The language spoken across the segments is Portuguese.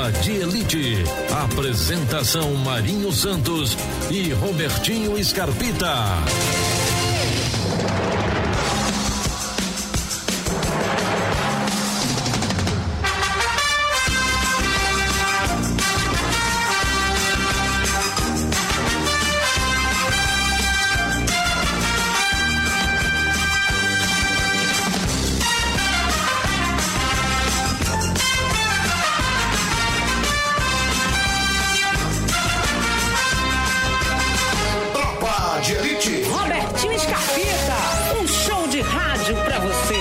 Tropa de Elite. Apresentação Marinho Santos e Robertinho Scarpita. Robertinho Scarpita, um show de rádio pra você.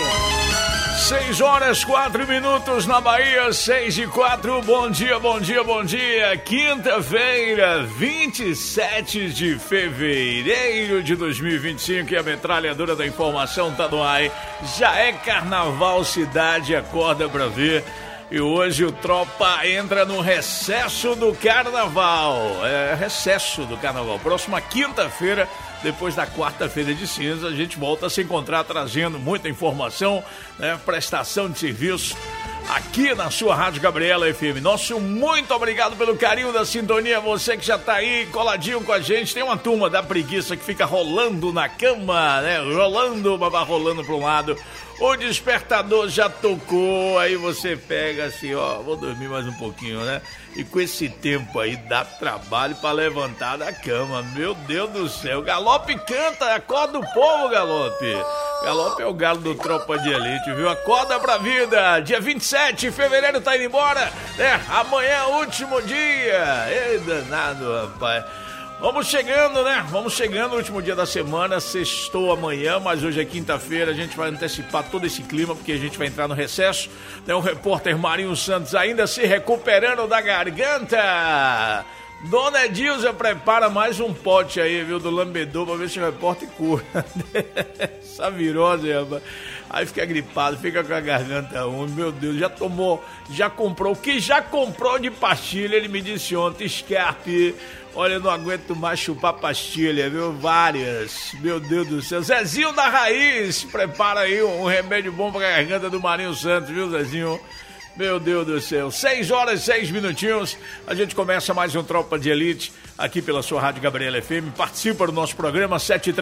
6h04 na Bahia, 6h04, bom dia, bom dia, bom dia. Quinta-feira, 27 de fevereiro de 2025 e a metralhadora da informação tá no ar. Já é carnaval, cidade acorda pra ver. E hoje o Tropa entra no recesso do carnaval. Recesso do carnaval. Próxima quinta-feira, depois da quarta-feira de cinza, a gente volta a se encontrar trazendo muita informação, né, prestação de serviço aqui na sua Rádio Gabriela FM. Nosso muito obrigado pelo carinho da sintonia, você que já tá aí coladinho com a gente. Tem uma turma da preguiça que fica rolando na cama, né, rolando para um lado. O despertador já tocou, aí você pega assim, ó, vou dormir mais um pouquinho, né? E com esse tempo aí dá trabalho pra levantar da cama, meu Deus do céu. Galope canta, acorda o povo, Galope. Galope é o galo do Tropa de Elite, viu? Acorda pra vida. Dia 27 de fevereiro tá indo embora, né? Amanhã é o último dia. Ei, danado, rapaz. Vamos chegando, né? Vamos chegando, último dia da semana, sextou amanhã, mas hoje é quinta-feira, a gente vai antecipar todo esse clima, porque a gente vai entrar no recesso. Tem o repórter Marinho Santos ainda se recuperando da garganta. Dona Edilza prepara mais um pote aí, viu, do lambedor, pra ver se o repórter cura. Essa virose, rapaz. Aí fica gripado, fica com a garganta úmida, meu Deus, já comprou, o que já comprou de pastilha, ele me disse ontem, Scarpe, olha, eu não aguento mais chupar pastilha, viu, várias, meu Deus do céu. Zezinho da Raiz, prepara aí um remédio bom pra garganta do Marinho Santos, viu, Zezinho? Meu Deus do céu, 6h06, a gente começa mais um Tropa de Elite aqui pela sua Rádio Gabriela FM. Participa do nosso programa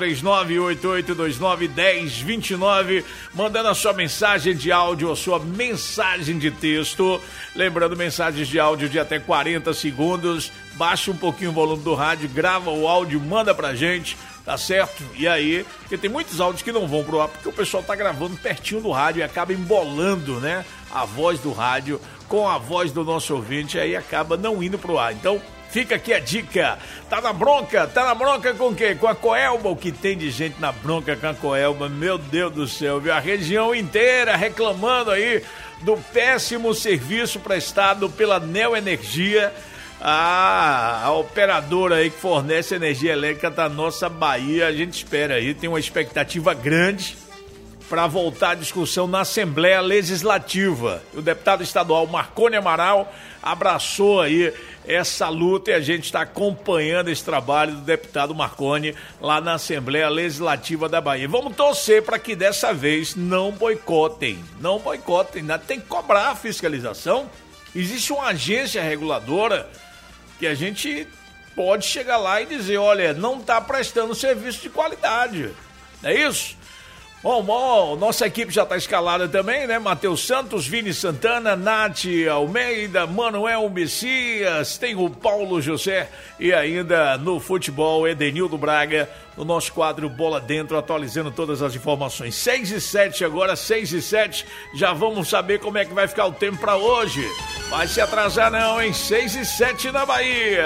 739-8829-1029, mandando a sua mensagem de áudio, a sua mensagem de texto. Lembrando, mensagens de áudio de até 40 segundos. Baixa um pouquinho o volume do rádio, grava o áudio, manda pra gente. Tá certo? E aí, porque tem muitos áudios que não vão pro ar, porque o pessoal tá gravando pertinho do rádio e acaba embolando, né? A voz do rádio com a voz do nosso ouvinte, aí acaba não indo pro ar. Então, fica aqui a dica. Tá na bronca com o quê? Com a Coelba, o que tem de gente na bronca com a Coelba, meu Deus do céu, viu? A região inteira reclamando aí do péssimo serviço prestado pela Neoenergia. A operadora aí que fornece energia elétrica da nossa Bahia, a gente espera aí, tem uma expectativa grande para voltar à discussão na Assembleia Legislativa. O deputado estadual Marconi Amaral abraçou aí essa luta e a gente está acompanhando esse trabalho do deputado Marconi lá na Assembleia Legislativa da Bahia. Vamos torcer para que dessa vez não boicotem, tem que cobrar a fiscalização. Existe uma agência reguladora que a gente pode chegar lá e dizer, olha, não está prestando serviço de qualidade, não é isso? Bom, nossa equipe já está escalada também, né? Matheus Santos, Vini Santana, Nath Almeida, Manuel Messias, tem o Paulo José e ainda no futebol, Edenildo Braga, no nosso quadro Bola Dentro, atualizando todas as informações. 6h07 agora, 6h07, já vamos saber como é que vai ficar o tempo para hoje. Vai se atrasar não, hein? 6h07 na Bahia.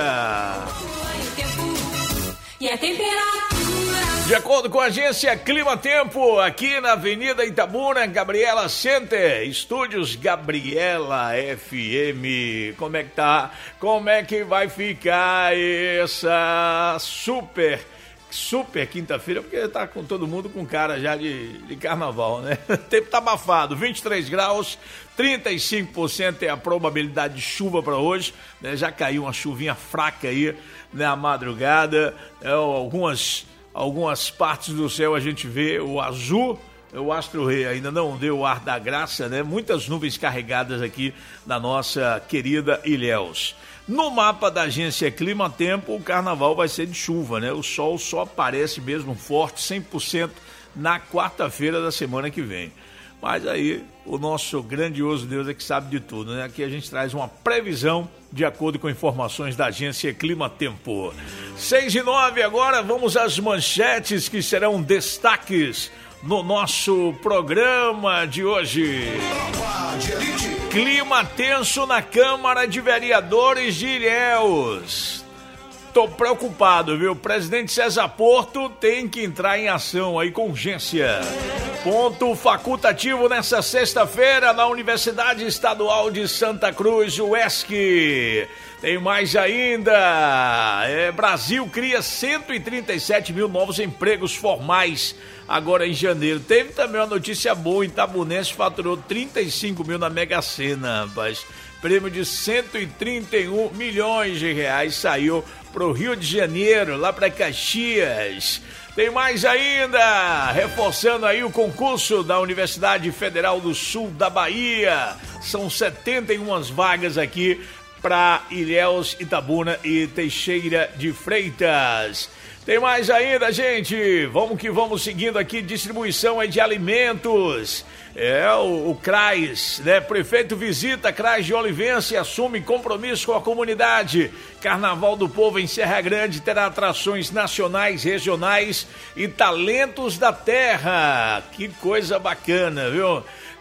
E a temperatura? De acordo com a agência Clima Tempo, aqui na Avenida Itabuna, Gabriela Center, estúdios Gabriela FM. Como é que tá? Como é que vai ficar essa super quinta-feira? Porque tá com todo mundo com cara já de carnaval, né? O tempo tá abafado, 23 graus, 35% é a probabilidade de chuva para hoje, né? Já caiu uma chuvinha fraca aí na madrugada, algumas partes do céu a gente vê o azul, O Astro Rei ainda não deu o ar da graça, né? Muitas nuvens carregadas aqui na nossa querida Ilhéus. No mapa da agência Clima Tempo, o carnaval vai ser de chuva, né? O sol só aparece mesmo forte, 100% na quarta-feira da semana que vem. Mas aí o nosso grandioso Deus é que sabe de tudo, né? Aqui a gente traz uma previsão de acordo com informações da agência Clima Tempo. 6:09 agora, vamos às manchetes que serão destaques no nosso programa de hoje. Clima tenso na Câmara de Vereadores de Ilhéus. Tô preocupado, viu? O presidente César Porto tem que entrar em ação aí com urgência. Ponto facultativo nessa sexta-feira na Universidade Estadual de Santa Cruz, UESC. Tem mais ainda. Brasil cria 137 mil novos empregos formais agora em janeiro. Teve também uma notícia boa, Itabunense faturou 35 mil na Mega Sena, rapaz. Prêmio de 131 milhões de reais saiu pro Rio de Janeiro, lá para Caxias. Tem mais ainda, reforçando aí o concurso da Universidade Federal do Sul da Bahia. São 71 vagas aqui para Ilhéus, Itabuna e Teixeira de Freitas. Tem mais ainda, gente. Vamos que vamos seguindo aqui, distribuição aí de alimentos. O CRAS, né? Prefeito visita CRAS de Olivença e assume compromisso com a comunidade. Carnaval do Povo em Serra Grande terá atrações nacionais, regionais e talentos da terra. Que coisa bacana, viu?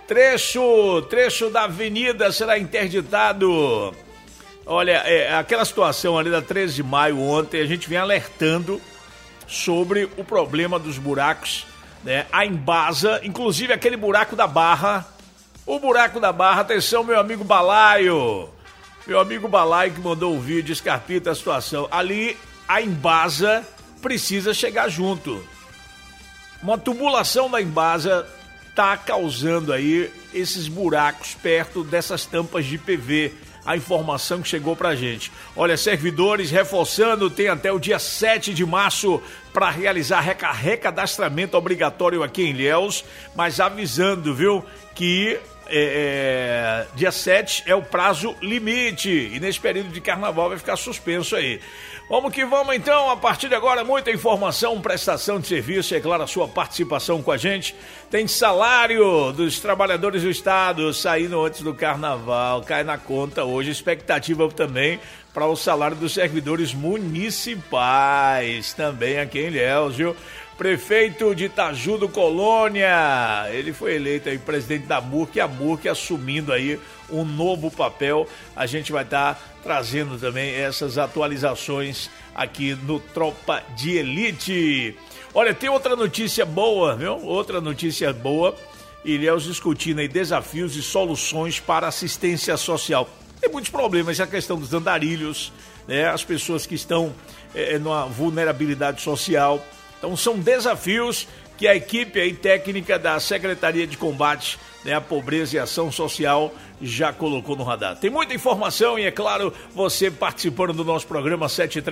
Trecho da avenida será interditado. Olha, aquela situação ali da 13 de maio ontem, a gente vem alertando sobre o problema dos buracos, né? A Embasa, inclusive aquele buraco da Barra. O buraco da Barra, atenção, meu amigo Balaio. Meu amigo Balaio que mandou o vídeo, Scarpita, a situação. Ali, a Embasa precisa chegar junto. Uma tubulação da Embasa tá causando aí esses buracos perto dessas tampas de PV. A informação que chegou pra gente. Olha, servidores reforçando, tem até o dia 7 de março para realizar recadastramento obrigatório aqui em Ilhéus, mas avisando, viu, que dia 7 é o prazo limite e nesse período de carnaval vai ficar suspenso aí. Vamos que vamos então, a partir de agora muita informação, prestação de serviço e é claro a sua participação com a gente. Tem salário dos trabalhadores do estado saindo antes do carnaval, cai na conta hoje, expectativa também para o salário dos servidores municipais, também aqui em Ilhéus, viu? Prefeito de Itajú Colônia, ele foi eleito aí presidente da MURC, a MURC assumindo aí um novo papel. A gente vai estar trazendo também essas atualizações aqui no Tropa de Elite. Olha, tem outra notícia boa, viu? Outra notícia boa. Ilhéus discutindo aí desafios e soluções para assistência social. Tem muitos problemas, a questão dos andarilhos, né? As pessoas que estão numa vulnerabilidade social. Então são desafios que a equipe aí técnica da Secretaria de Combate, né, à Pobreza e Ação Social já colocou no radar. Tem muita informação e, é claro, você participando do nosso programa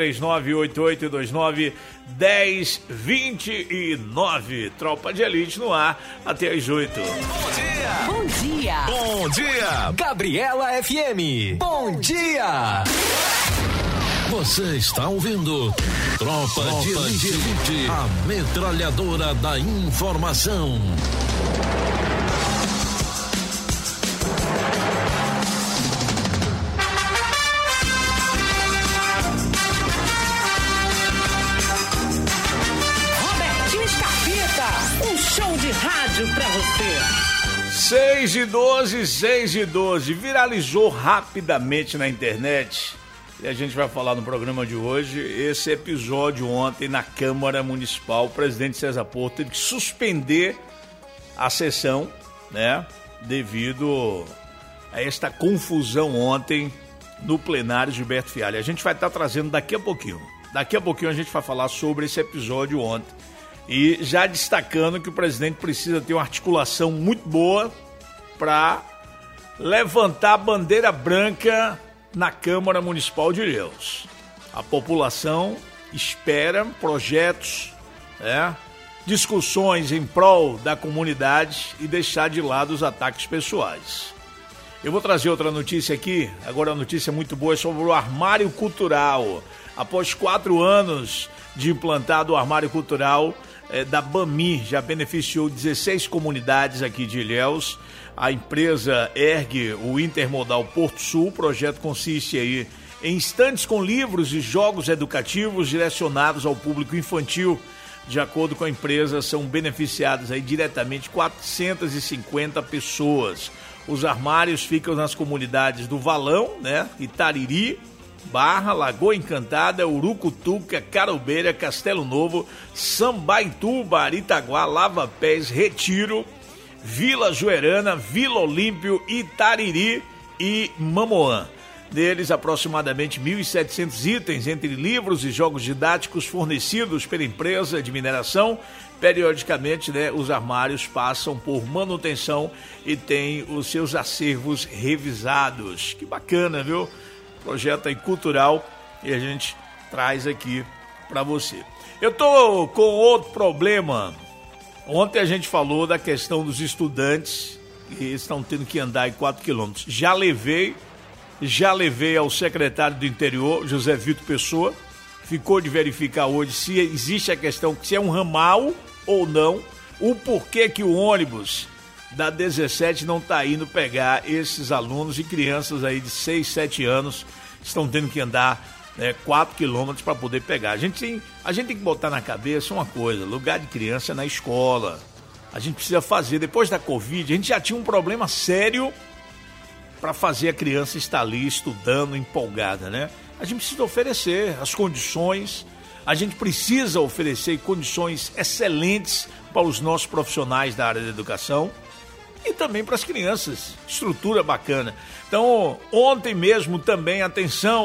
739-8829-1029. Tropa de Elite no ar até às 8. Bom dia! Bom dia! Bom dia! Gabriela FM. Bom dia! Você está ouvindo Tropa de Elite, a metralhadora da informação. Robertinho Scarpita, um show de rádio pra você. 6:12, viralizou rapidamente na internet. E a gente vai falar no programa de hoje, esse episódio ontem na Câmara Municipal, o presidente César Porto teve que suspender a sessão, né, devido a esta confusão ontem no plenário Gilberto Fialho. A gente vai estar trazendo daqui a pouquinho a gente vai falar sobre esse episódio ontem. E já destacando que o presidente precisa ter uma articulação muito boa para levantar a bandeira branca na Câmara Municipal de Ilhéus. A população espera projetos, né, discussões em prol da comunidade e deixar de lado os ataques pessoais. Eu vou trazer outra notícia aqui, agora uma notícia muito boa sobre o Armário Cultural. Após 4 anos de implantado, o Armário Cultural da Bami já beneficiou 16 comunidades aqui de Ilhéus. A empresa ergue o Intermodal Porto Sul. O projeto consiste aí em estantes com livros e jogos educativos direcionados ao público infantil. De acordo com a empresa, são beneficiadas aí diretamente 450 pessoas. Os armários ficam nas comunidades do Valão, né, Itariri, Barra, Lagoa Encantada, Urucutuca, Carobeira, Castelo Novo, Sambaituba, Aritaguá, Lava Pés, Retiro, Vila Joerana, Vila Olímpio, Itariri e Mamoã. Deles, aproximadamente 1.700 itens, entre livros e jogos didáticos fornecidos pela empresa de mineração. Periodicamente, né, os armários passam por manutenção e têm os seus acervos revisados. Que bacana, viu? Projeto aí cultural e a gente traz aqui para você. Eu tô com outro problema. Ontem a gente falou da questão dos estudantes que estão tendo que andar em 4 quilômetros. Já levei ao secretário do Interior, José Vitor Pessoa, ficou de verificar hoje se existe a questão, se é um ramal ou não, o porquê que o ônibus da 17 não está indo pegar esses alunos e crianças aí de 6, 7 anos, estão tendo que andar 4 quilômetros para poder pegar. A gente tem que botar na cabeça uma coisa, lugar de criança é na escola. A gente precisa fazer, depois da Covid, a gente já tinha um problema sério para fazer a criança estar ali estudando, empolgada, né? A gente precisa oferecer as condições, a gente precisa oferecer condições excelentes para os nossos profissionais da área da educação e também para as crianças, estrutura bacana. Então, ontem mesmo também, atenção,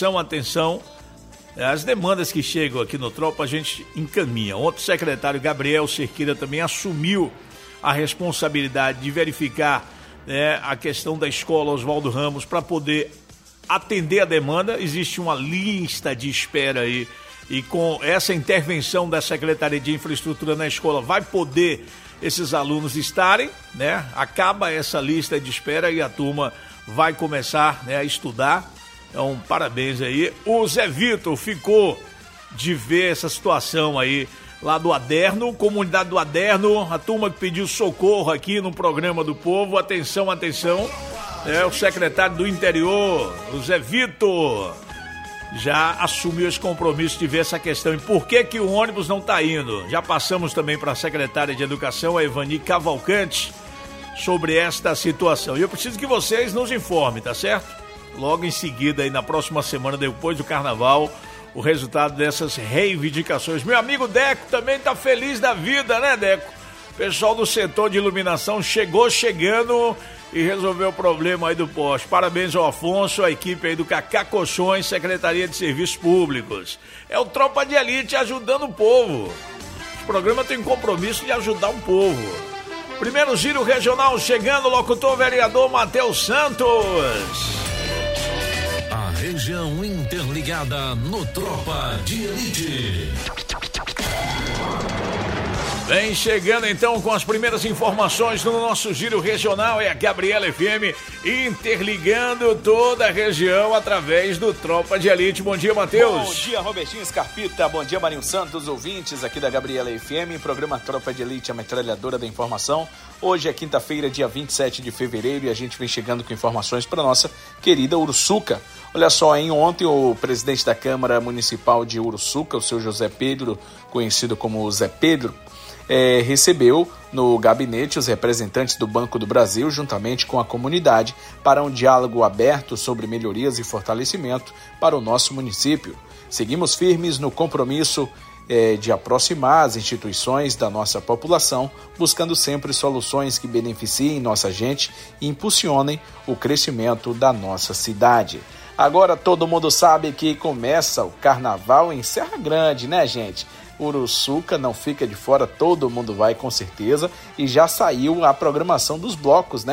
as demandas que chegam aqui no Tropa a gente encaminha. Ontem o secretário Gabriel Cerqueira também assumiu a responsabilidade de verificar a questão da escola Oswaldo Ramos para poder atender a demanda. Existe uma lista de espera aí e com essa intervenção da Secretaria de Infraestrutura na escola vai poder esses alunos estarem, né? Acaba essa lista de espera e a turma vai começar, né, a estudar. Então, parabéns aí. O Zé Vitor ficou de ver essa situação aí lá do Aderno, comunidade do Aderno, a turma que pediu socorro aqui no programa do Povo. Atenção, o secretário do Interior, o Zé Vitor, já assumiu esse compromisso de ver essa questão e por que o ônibus não está indo. Já passamos também para a secretária de Educação, a Evani Cavalcante, sobre esta situação. E eu preciso que vocês nos informem, tá certo? Logo em seguida, aí na próxima semana, depois do Carnaval, o resultado dessas reivindicações. Meu amigo Deco também tá feliz da vida, né, Deco? O pessoal do setor de iluminação chegando e resolveu o problema aí do poste. Parabéns ao Afonso, a equipe aí do Cacá Colchões, Secretaria de Serviços Públicos. É o Tropa de Elite ajudando o povo. O programa tem compromisso de ajudar o povo. Primeiro giro regional chegando, locutor vereador Matheus Santos. A região interligada no Tropa de Elite. Vem chegando então com as primeiras informações no nosso giro regional, é a Gabriela FM interligando toda a região através do Tropa de Elite. Bom dia, Matheus. Bom dia, Robertinho Scarpita, bom dia, Marinho Santos, ouvintes aqui da Gabriela FM, programa Tropa de Elite, a metralhadora da informação. Hoje é quinta-feira, dia 27 de fevereiro e a gente vem chegando com informações para nossa querida Uruçuca. Olha só, hein? Ontem o presidente da Câmara Municipal de Uruçuca, o seu José Pedro, conhecido como Zé Pedro, recebeu no gabinete os representantes do Banco do Brasil, juntamente com a comunidade, para um diálogo aberto sobre melhorias e fortalecimento para o nosso município. Seguimos firmes no compromisso de aproximar as instituições da nossa população, buscando sempre soluções que beneficiem nossa gente e impulsionem o crescimento da nossa cidade. Agora todo mundo sabe que começa o carnaval em Serra Grande, né, gente? Uruçuca não fica de fora, todo mundo vai com certeza, e já saiu a programação dos blocos, né?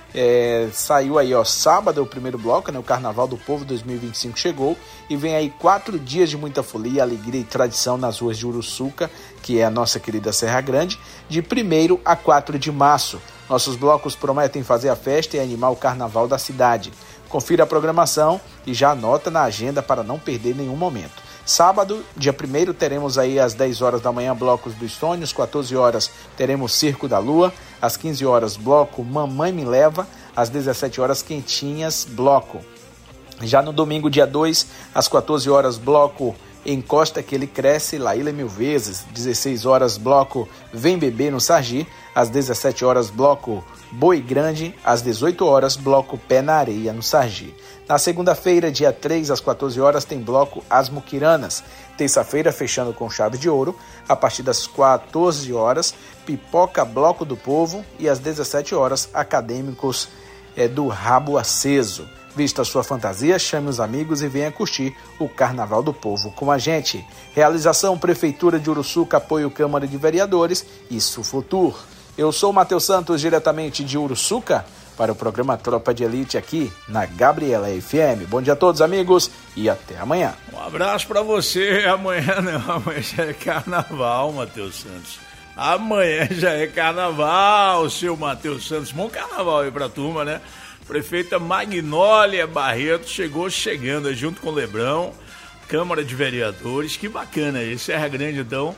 Saiu aí, sábado o primeiro bloco, né? O Carnaval do Povo 2025 chegou e vem aí 4 dias de muita folia, alegria e tradição nas ruas de Uruçuca, que é a nossa querida Serra Grande, de 1º a 4 de março. Nossos blocos prometem fazer a festa e animar o carnaval da cidade. Confira a programação e já anota na agenda para não perder nenhum momento. Sábado, dia 1º, teremos aí às 10 horas da manhã blocos dos sonhos, 14 horas teremos Circo da Lua, às 15 horas bloco Mamãe Me Leva, às 17 horas Quentinhas bloco. Já no domingo, dia 2, às 14 horas bloco Encosta que ele cresce, Laíla Mil Vezes, 16 horas bloco Vem Beber no Sargi, às 17 horas bloco Boi Grande, às 18 horas bloco Pé na Areia no Sargi. Na segunda-feira, dia 3, às 14 horas, tem bloco As Muquiranas. Terça-feira, fechando com chave de ouro, a partir das 14 horas, Pipoca Bloco do Povo e às 17 horas, Acadêmicos do Rabo Aceso. Vista a sua fantasia, chame os amigos e venha curtir o Carnaval do Povo com a gente. Realização Prefeitura de Uruçuca, apoio Câmara de Vereadores e Sufutur. Eu sou o Matheus Santos, diretamente de Uruçuca, para o programa Tropa de Elite aqui na Gabriela FM. Bom dia a todos, amigos, e até amanhã. Um abraço para você. Amanhã já é carnaval, Matheus Santos. Amanhã já é carnaval, seu Matheus Santos. Bom carnaval aí pra turma, né? Prefeita Magnólia Barreto chegando junto com o Lebrão, Câmara de Vereadores. Que bacana aí, Serra Grande, então,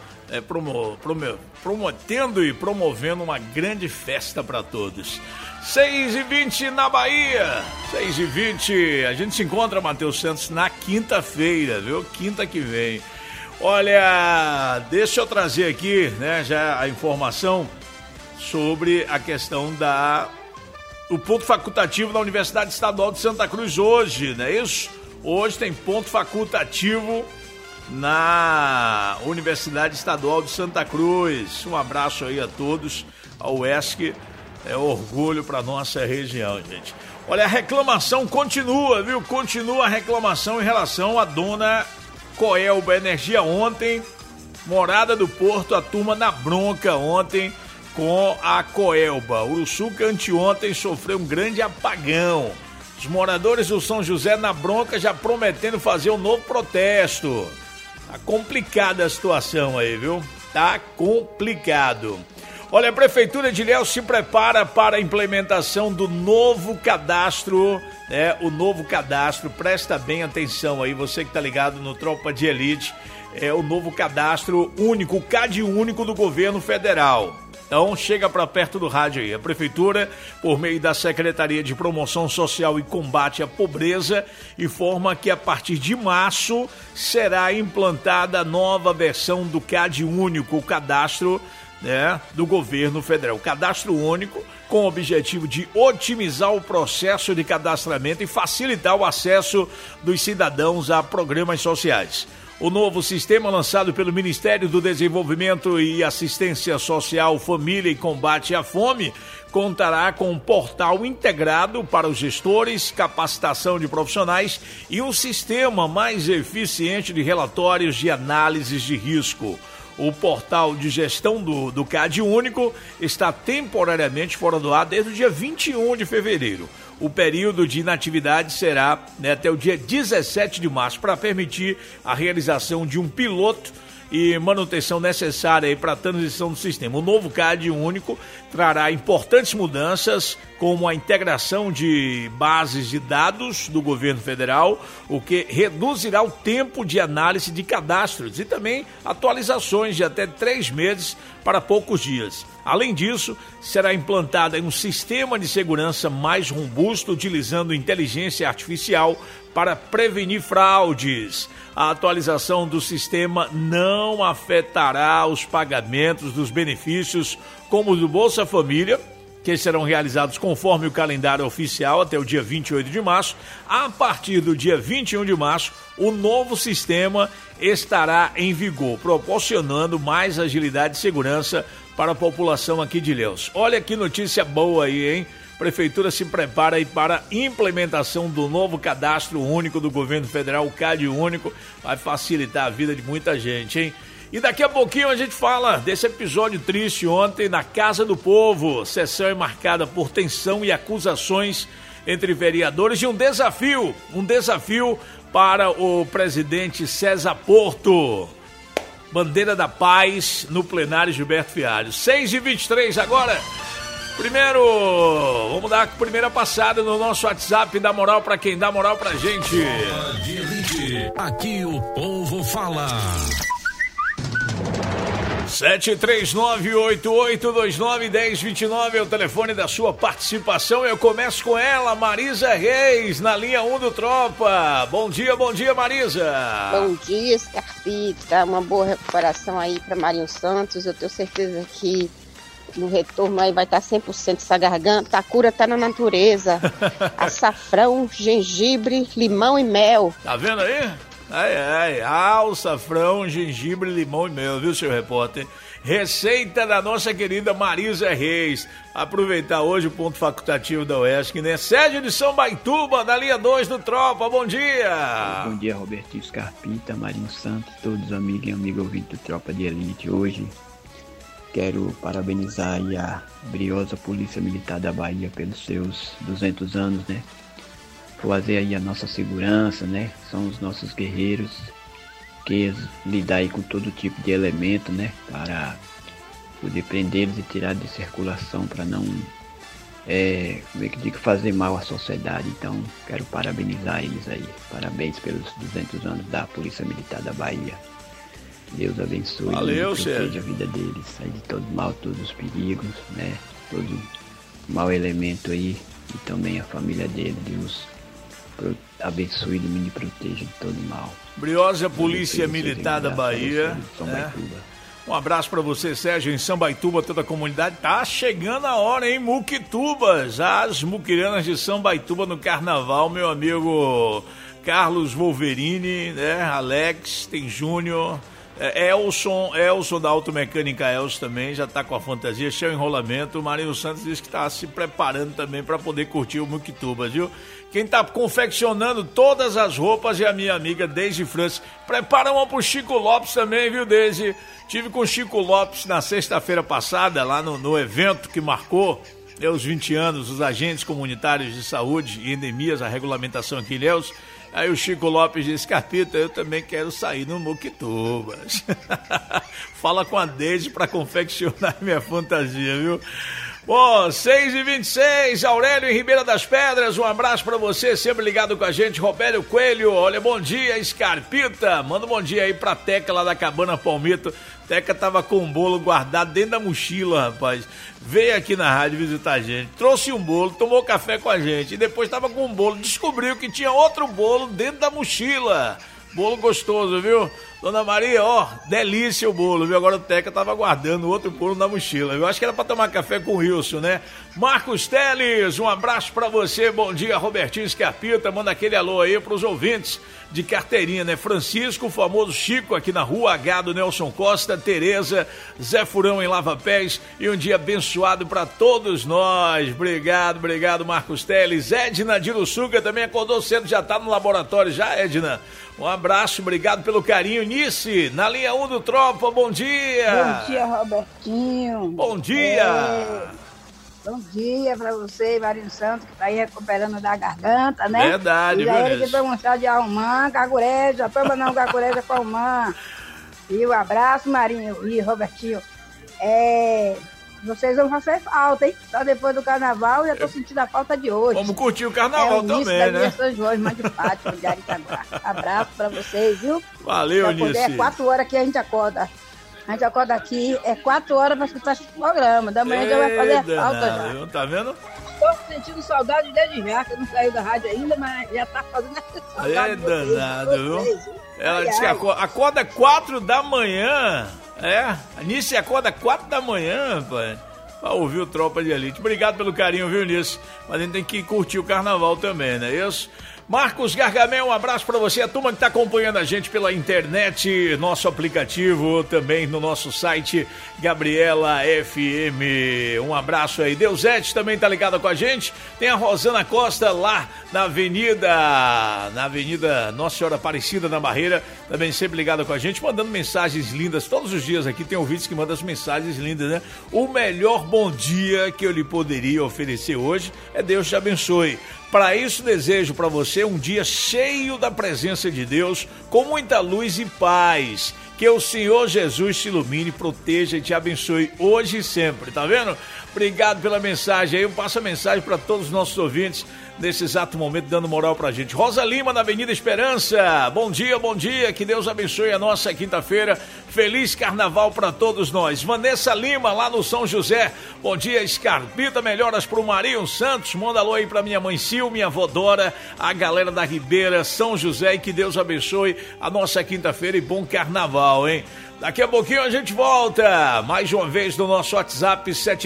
prometendo e promovendo uma grande festa para todos. 6h20 na Bahia, 6h20, a gente se encontra, Matheus Santos, na quinta-feira, viu? Quinta que vem. Olha, deixa eu trazer aqui, né, já a informação sobre a questão do ponto facultativo da Universidade Estadual de Santa Cruz hoje, não é isso? Hoje tem ponto facultativo na Universidade Estadual de Santa Cruz. Um abraço aí a todos, ao UESC. É orgulho para nossa região, gente. Olha, a reclamação continua, viu? Continua a reclamação em relação à dona Coelba Energia ontem. Morada do Porto, a turma na bronca ontem com a Coelba. Uruçuca anteontem sofreu um grande apagão. Os moradores do São José na bronca já prometendo fazer um novo protesto. Tá complicada a situação aí, viu? Tá complicado. Olha, a Prefeitura de Ilhéus se prepara para a implementação do novo cadastro, né? O novo cadastro, presta bem atenção aí, você que tá ligado no Tropa de Elite, é o novo cadastro único, o CAD único do governo federal. Então, chega para perto do rádio aí. A Prefeitura, por meio da Secretaria de Promoção Social e Combate à Pobreza, informa que a partir de março será implantada a nova versão do CAD único, o cadastro, né, do governo federal. O cadastro único com o objetivo de otimizar o processo de cadastramento e facilitar o acesso dos cidadãos a programas sociais. O novo sistema lançado pelo Ministério do Desenvolvimento e Assistência Social, Família e Combate à Fome contará com um portal integrado para os gestores, capacitação de profissionais e um sistema mais eficiente de relatórios de análises de risco. O portal de gestão do CAD único está temporariamente fora do ar desde o dia 21 de fevereiro. O período de inatividade será, né, até o dia 17 de março para permitir a realização de um piloto e manutenção necessária para a transição do sistema. O novo CAD único trará importantes mudanças, como a integração de bases de dados do governo federal, o que reduzirá o tempo de análise de cadastros e também atualizações de até 3 meses para poucos dias. Além disso, será implantado um sistema de segurança mais robusto, utilizando inteligência artificial para prevenir fraudes. A atualização do sistema não afetará os pagamentos dos benefícios, como o do Bolsa Família, que serão realizados conforme o calendário oficial até o dia 28 de março. A partir do dia 21 de março, o novo sistema estará em vigor, proporcionando mais agilidade e segurança para a população aqui de Ilhéus. Olha que notícia boa aí, hein? Prefeitura se prepara aí para a implementação do novo cadastro único do governo federal, o CAD único, vai facilitar a vida de muita gente, hein? E daqui a pouquinho a gente fala desse episódio triste ontem na Casa do Povo. Sessão é marcada por tensão e acusações entre vereadores e um desafio para o presidente César Porto. Bandeira da Paz no plenário Gilberto Fialho. 6h23 agora. Primeiro, vamos dar a primeira passada no nosso WhatsApp, dá moral pra quem dá moral pra gente. Aqui o povo fala. 73988291029 é o telefone da sua participação. Eu começo com ela, Marisa Reis, na linha 1 do Tropa. Bom dia, Marisa. Bom dia, Scarpita. Uma boa recuperação aí para Marinho Santos. Eu tenho certeza que no retorno aí vai estar 100% essa garganta. A cura tá na natureza. Açafrão, gengibre, limão e mel. Tá vendo aí? Açafrão, gengibre, limão e mel, viu, seu repórter? Receita da nossa querida Marisa Reis. Aproveitar hoje o ponto facultativo da UESC, né? Sede de São Baituba, da linha 2 do Tropa, bom dia! Bom dia, Robertinho Scarpita, Marinho Santos, todos os amigos e amigas ouvintes do Tropa de Elite. Hoje quero parabenizar aí a briosa Polícia Militar da Bahia pelos seus 200 anos, né? Fazer aí a nossa segurança, né? São os nossos guerreiros que lidar aí com todo tipo de elemento, né? Para poder prendê-los e tirar de circulação para não, como é que digo, fazer mal à sociedade. Então, quero parabenizar eles aí. Parabéns pelos 200 anos da Polícia Militar da Bahia. Deus abençoe. Valeu, e proteja a vida deles, aí de todo mal, todos os perigos, né? Todo mau elemento aí e também a família dele. Deus abençoe e me proteja de todo mal. Briosa Polícia Militar da Bahia. Um abraço para você, Sérgio, em São Baituba, toda a comunidade. Tá chegando a hora, hein? Muquitubas, as muquiranas de São Baituba no carnaval, meu amigo Carlos Wolverine, né? Alex, tem Júnior, Elson da Automecânica Elson também, já tá com a fantasia, cheio de enrolamento. O Marinho Santos disse que tá se preparando também para poder curtir o Muquitubas, viu? Quem tá confeccionando todas as roupas é a minha amiga Deise França. Prepara uma pro Chico Lopes também, viu, Deise? Tive com o Chico Lopes na sexta-feira passada, lá no evento que marcou os 20 anos dos agentes comunitários de saúde e endemias, a regulamentação aqui em Ilhéus. Aí o Chico Lopes disse, Carpita, eu também quero sair no Muquitubas. Fala com a Deise pra confeccionar minha fantasia, viu? Bom, 6h26, Aurélio em Ribeira das Pedras, um abraço pra você, sempre ligado com a gente, Robério Coelho, olha, bom dia, Scarpita, manda um bom dia aí pra Teca lá da Cabana Palmito. Teca tava com um bolo guardado dentro da mochila, rapaz, veio aqui na rádio visitar a gente, trouxe um bolo, tomou café com a gente, e depois tava com um bolo, descobriu que tinha outro bolo dentro da mochila. Bolo gostoso, viu? Dona Maria, ó, delícia o bolo, viu? Agora o Teca tava guardando outro bolo na mochila, viu? Acho que era pra tomar café com o Wilson, né? Marcos Teles, um abraço pra você, bom dia, Robertinho Scarpita, manda aquele alô aí pros ouvintes de carteirinha, né? Francisco, o famoso Chico, aqui na Rua H do Nelson Costa, Tereza, Zé Furão em Lava Pés, e um dia abençoado pra todos nós. Obrigado, Marcos Teles. Edna de Uruçuca também acordou cedo, já tá no laboratório já, Edna? Um abraço, obrigado pelo carinho. Nice, na linha 1 do Tropa, bom dia. Bom dia, Robertinho. Bom dia. Bom dia pra você, Marinho Santos, que tá aí recuperando da garganta, né? Verdade, viu? E aí ele que toma um chá de almã, cagureja, toma não cagureja com almã. E um abraço, Marinho e Robertinho. Vocês vão fazer falta, hein? Só depois do carnaval, já tô sentindo a falta de hoje. Vamos curtir o carnaval também, né? São Jorge, mais de Fátima, de Aritaguá. Abraço pra vocês, viu? Valeu, Nice. É 4 horas que a gente acorda. A gente acorda aqui, 4 horas pra escutar esse programa. Da manhã já vai fazer falta já. Tá vendo? Tô sentindo saudade desde já, que não saiu da rádio ainda, mas já tá fazendo essa saudade. Danado, viu? Ela disse que acorda 4 da manhã. A Nice acorda 4 da manhã, rapaz, pra ouvir o Tropa de Elite. Obrigado pelo carinho, viu, Nice? Mas a gente tem que curtir o carnaval também, não é isso? Marcos Gargamel, um abraço para você, a turma que está acompanhando a gente pela internet, nosso aplicativo, também no nosso site Gabriela FM. Um abraço aí. Deusete também tá ligada com a gente. Tem a Rosana Costa lá na Avenida Nossa Senhora Aparecida, na Barreira, também sempre ligada com a gente, mandando mensagens lindas. Todos os dias aqui tem ouvintes que mandam as mensagens lindas, né? O melhor bom dia que eu lhe poderia oferecer hoje é Deus te abençoe. Para isso, desejo para você um dia cheio da presença de Deus, com muita luz e paz. Que o Senhor Jesus te ilumine, proteja e te abençoe hoje e sempre, tá vendo? Obrigado pela mensagem aí, eu passo a mensagem para todos os nossos ouvintes nesse exato momento, dando moral pra gente. Rosa Lima, na Avenida Esperança, bom dia, que Deus abençoe a nossa quinta-feira, feliz carnaval para todos nós. Vanessa Lima, lá no São José, bom dia, Scarpita, melhoras pro Marinho Santos, manda alô aí pra minha mãe Sil, minha avó Dora, a galera da Ribeira, São José, e que Deus abençoe a nossa quinta-feira e bom carnaval, hein? Daqui a pouquinho a gente volta, mais uma vez no nosso WhatsApp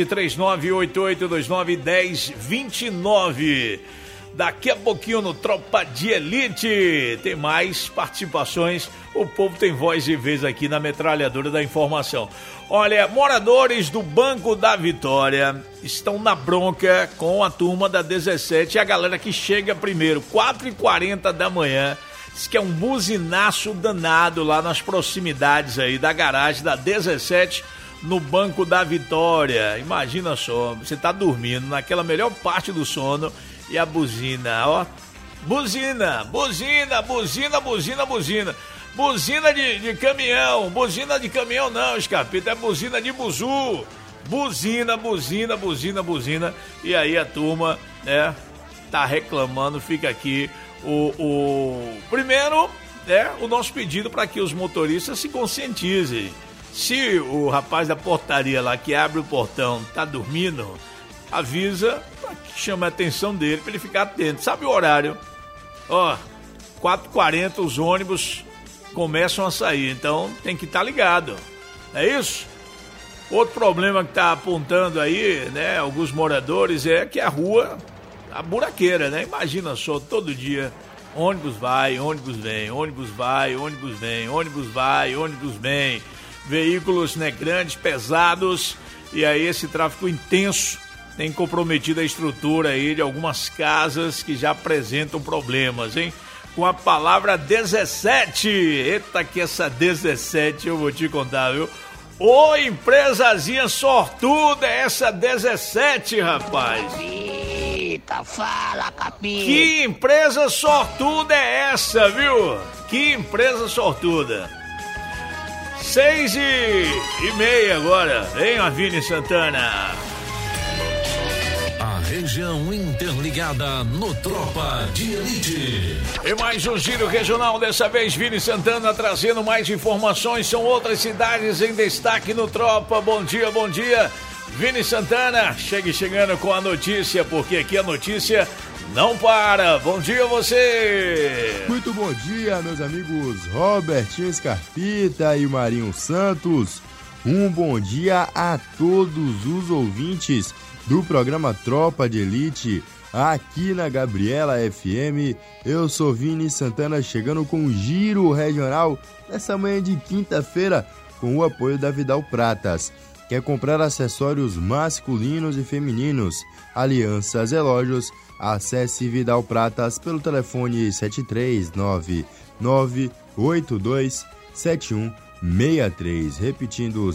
739-8829-1029. Daqui a pouquinho no Tropa de Elite tem mais participações, o povo tem voz e vez aqui na Metralhadora da Informação. Olha, moradores do Banco da Vitória estão na bronca com a turma da 17 e a galera que chega primeiro, 4h40 da manhã. Diz que é um buzinaço danado lá nas proximidades aí da garagem da 17 no Banco da Vitória. Imagina só, você tá dormindo naquela melhor parte do sono e a buzina, ó. Buzina de caminhão. Buzina de caminhão não, Escapita, é buzina de buzu. Buzina. E aí a turma, né, tá reclamando, fica aqui. Primeiro, o nosso pedido para que os motoristas se conscientizem. Se o rapaz da portaria lá que abre o portão tá dormindo, avisa para que chame a atenção dele, para ele ficar atento. Sabe o horário? 4h40 os ônibus começam a sair, então tem que estar ligado. É isso? Outro problema que tá apontando aí, né, alguns moradores, é que a rua, a buraqueira, né? Imagina só, todo dia, ônibus vai, ônibus vem, ônibus vai, ônibus vem, ônibus vai, ônibus vem, veículos, né, grandes, pesados, e aí esse tráfego intenso tem comprometido a estrutura aí de algumas casas que já apresentam problemas, hein? Com a palavra 17, eita que essa 17 eu vou te contar, viu? Ô, empresazinha sortuda, essa 17, rapaz. Fala, Capita. Que empresa sortuda é essa, viu? Que empresa sortuda. 6h30 agora, vem a Vini Santana. A região interligada no Tropa de Elite. E mais um giro regional, dessa vez Vini Santana trazendo mais informações, são outras cidades em destaque no Tropa. Bom dia. Vini Santana, chegando com a notícia, porque aqui a notícia não para. Bom dia a você! Muito bom dia, meus amigos Robertinho Scarpita e Marinho Santos. Um bom dia a todos os ouvintes do programa Tropa de Elite, aqui na Gabriela FM. Eu sou Vini Santana, chegando com um giro regional nessa manhã de quinta-feira, com o apoio da Vidal Pratas. Quer comprar acessórios masculinos e femininos, alianças, relógios? Acesse Vidal Pratas pelo telefone 739-982-7163. Repetindo,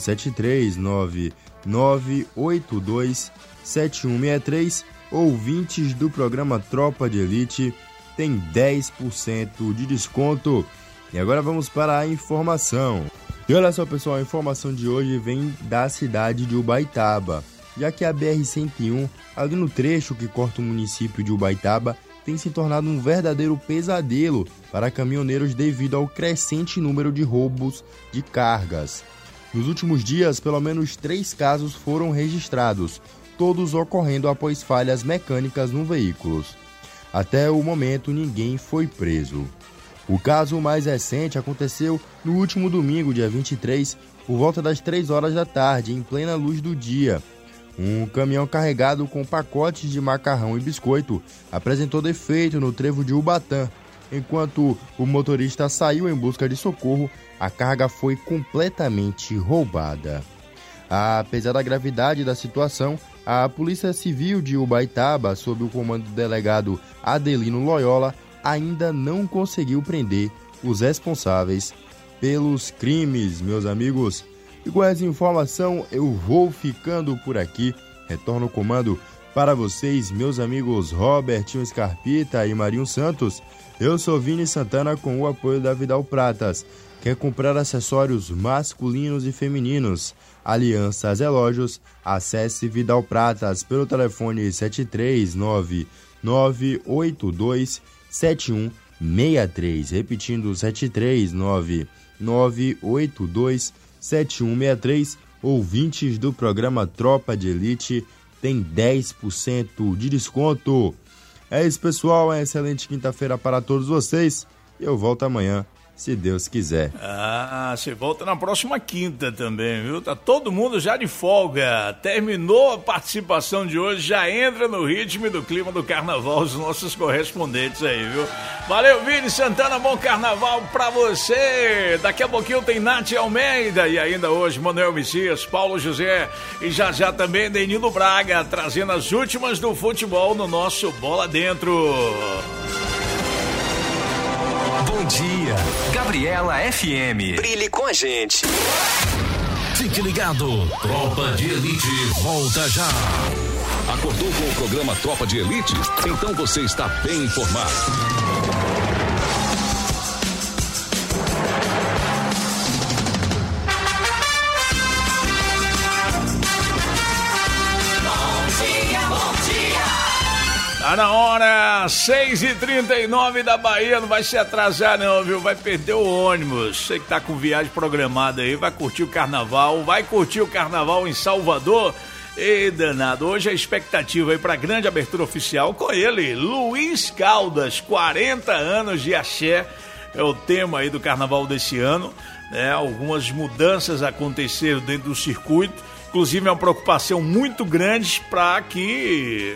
739-982-7163. Ouvintes do programa Tropa de Elite tem 10% de desconto. E agora vamos para a informação. E olha só, pessoal, a informação de hoje vem da cidade de Ubaitaba, já que a BR-101, ali no trecho que corta o município de Ubaitaba, tem se tornado um verdadeiro pesadelo para caminhoneiros devido ao crescente número de roubos de cargas. Nos últimos dias, pelo menos 3 casos foram registrados, todos ocorrendo após falhas mecânicas no veículo. Até o momento, ninguém foi preso. O caso mais recente aconteceu no último domingo, dia 23, por volta das 3 horas da tarde, em plena luz do dia. Um caminhão carregado com pacotes de macarrão e biscoito apresentou defeito no trevo de Ubatã. Enquanto o motorista saiu em busca de socorro, a carga foi completamente roubada. Apesar da gravidade da situação, a Polícia Civil de Ubaitaba, sob o comando do delegado Adelino Loyola, ainda não conseguiu prender os responsáveis pelos crimes, meus amigos. E com essa informação eu vou ficando por aqui. Retorno o comando para vocês, meus amigos Robertinho Scarpita e Marinho Santos. Eu sou Vini Santana com o apoio da Vidal Pratas. Quer comprar acessórios masculinos e femininos, alianças, relógios? Acesse Vidal Pratas pelo telefone 739-982-7163. Repetindo, 739-982-7163. Ouvintes do programa Tropa de Elite tem 10% de desconto. É isso, pessoal. Uma excelente quinta-feira para todos vocês. Eu volto amanhã, se Deus quiser. Você volta na próxima quinta também, viu? Tá todo mundo já de folga. Terminou a participação de hoje, já entra no ritmo e do clima do carnaval os nossos correspondentes aí, viu? Valeu, Vini Santana, bom carnaval pra você. Daqui a pouquinho tem Nath Almeida e ainda hoje Manuel Messias, Paulo José e já também Denildo Braga, trazendo as últimas do futebol no nosso Bola Dentro. Bom dia, Gabriela FM. Brilhe com a gente. Fique ligado, Tropa de Elite volta já. Acordou com o programa Tropa de Elite? Então você está bem informado. Tá na hora, 6h39 da Bahia, não vai se atrasar não, viu? Vai perder o ônibus. Você que tá com viagem programada aí, vai curtir o carnaval em Salvador. E danado, hoje a expectativa aí pra grande abertura oficial com ele, Luiz Caldas, 40 anos de axé, é o tema aí do carnaval desse ano, né? Algumas mudanças aconteceram dentro do circuito, inclusive é uma preocupação muito grande para que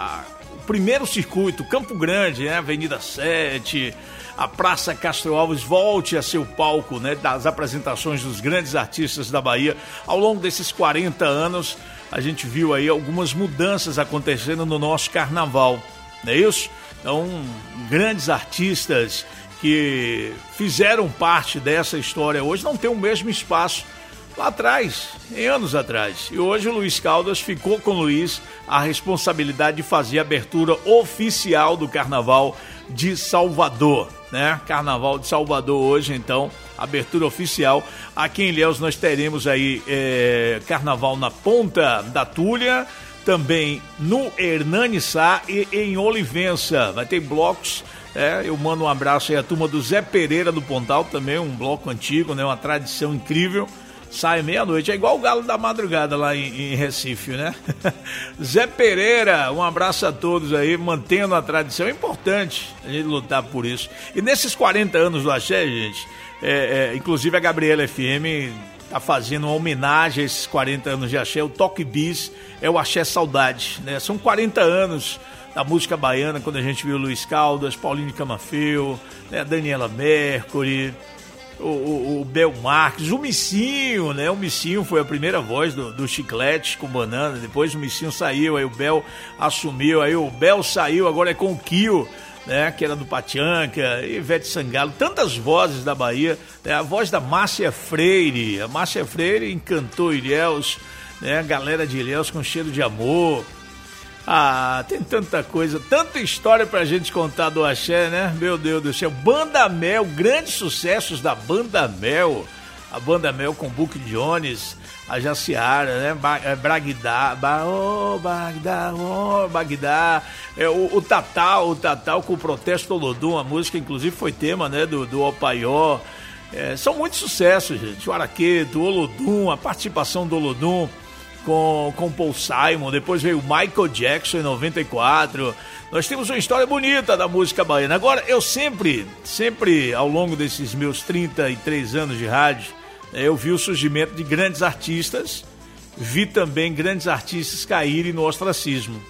o primeiro circuito, Campo Grande, né? Avenida 7, a Praça Castro Alves volte a ser o palco, né, das apresentações dos grandes artistas da Bahia. Ao longo desses 40 anos, a gente viu aí algumas mudanças acontecendo no nosso carnaval, não é isso? Então, grandes artistas que fizeram parte dessa história hoje não têm o mesmo espaço lá atrás, em anos atrás. E hoje o Luiz Caldas ficou com o Luiz a responsabilidade de fazer a abertura oficial do Carnaval de Salvador, né? Carnaval de Salvador hoje, então, abertura oficial. Aqui em Ilhéus nós teremos aí Carnaval na Ponta da Tulha, também no Hernani Sá e em Olivença. Vai ter blocos. Eu mando um abraço aí à turma do Zé Pereira do Pontal, também um bloco antigo, né? Uma tradição incrível. Sai meia-noite, é igual o Galo da Madrugada lá em Recife, né? Zé Pereira, um abraço a todos aí, mantendo a tradição. É importante a gente lutar por isso. E nesses 40 anos do axé, gente, inclusive a Gabriela FM tá fazendo uma homenagem a esses 40 anos de axé. O Toque Bis é o Axé Saudade, né? São 40 anos da música baiana, quando a gente viu Luiz Caldas, Paulinho Camafeu, né? Daniela Mercury, o Bel Marques, o Missinho, né? O Missinho foi a primeira voz do Chiclete com Banana, depois o Missinho saiu, aí o Bel assumiu, aí o Bel saiu, agora é com o Kio, né? Que era do Patianca, Ivete Sangalo, tantas vozes da Bahia, né? A voz da Márcia Freire, a Márcia Freire encantou Ilhéus, né? A galera de Ilhéus com cheiro de amor. Tem tanta coisa, tanta história pra gente contar do axé, né? Meu Deus do céu. Banda Mel, grandes sucessos da Banda Mel. A Banda Mel com Buck Jones, a Jaciara, né? Bagdá, Bagdá. O Tatal com o Protesto Olodum, a música inclusive foi tema, né? Do Opaió. São muitos sucessos, gente. O Araqueto, o Olodum, a participação do Olodum com Paul Simon, depois veio o Michael Jackson em 94. Nós temos uma história bonita da música baiana. Agora, eu sempre ao longo desses meus 33 anos de rádio, eu vi o surgimento de grandes artistas vi também grandes artistas caírem no ostracismo.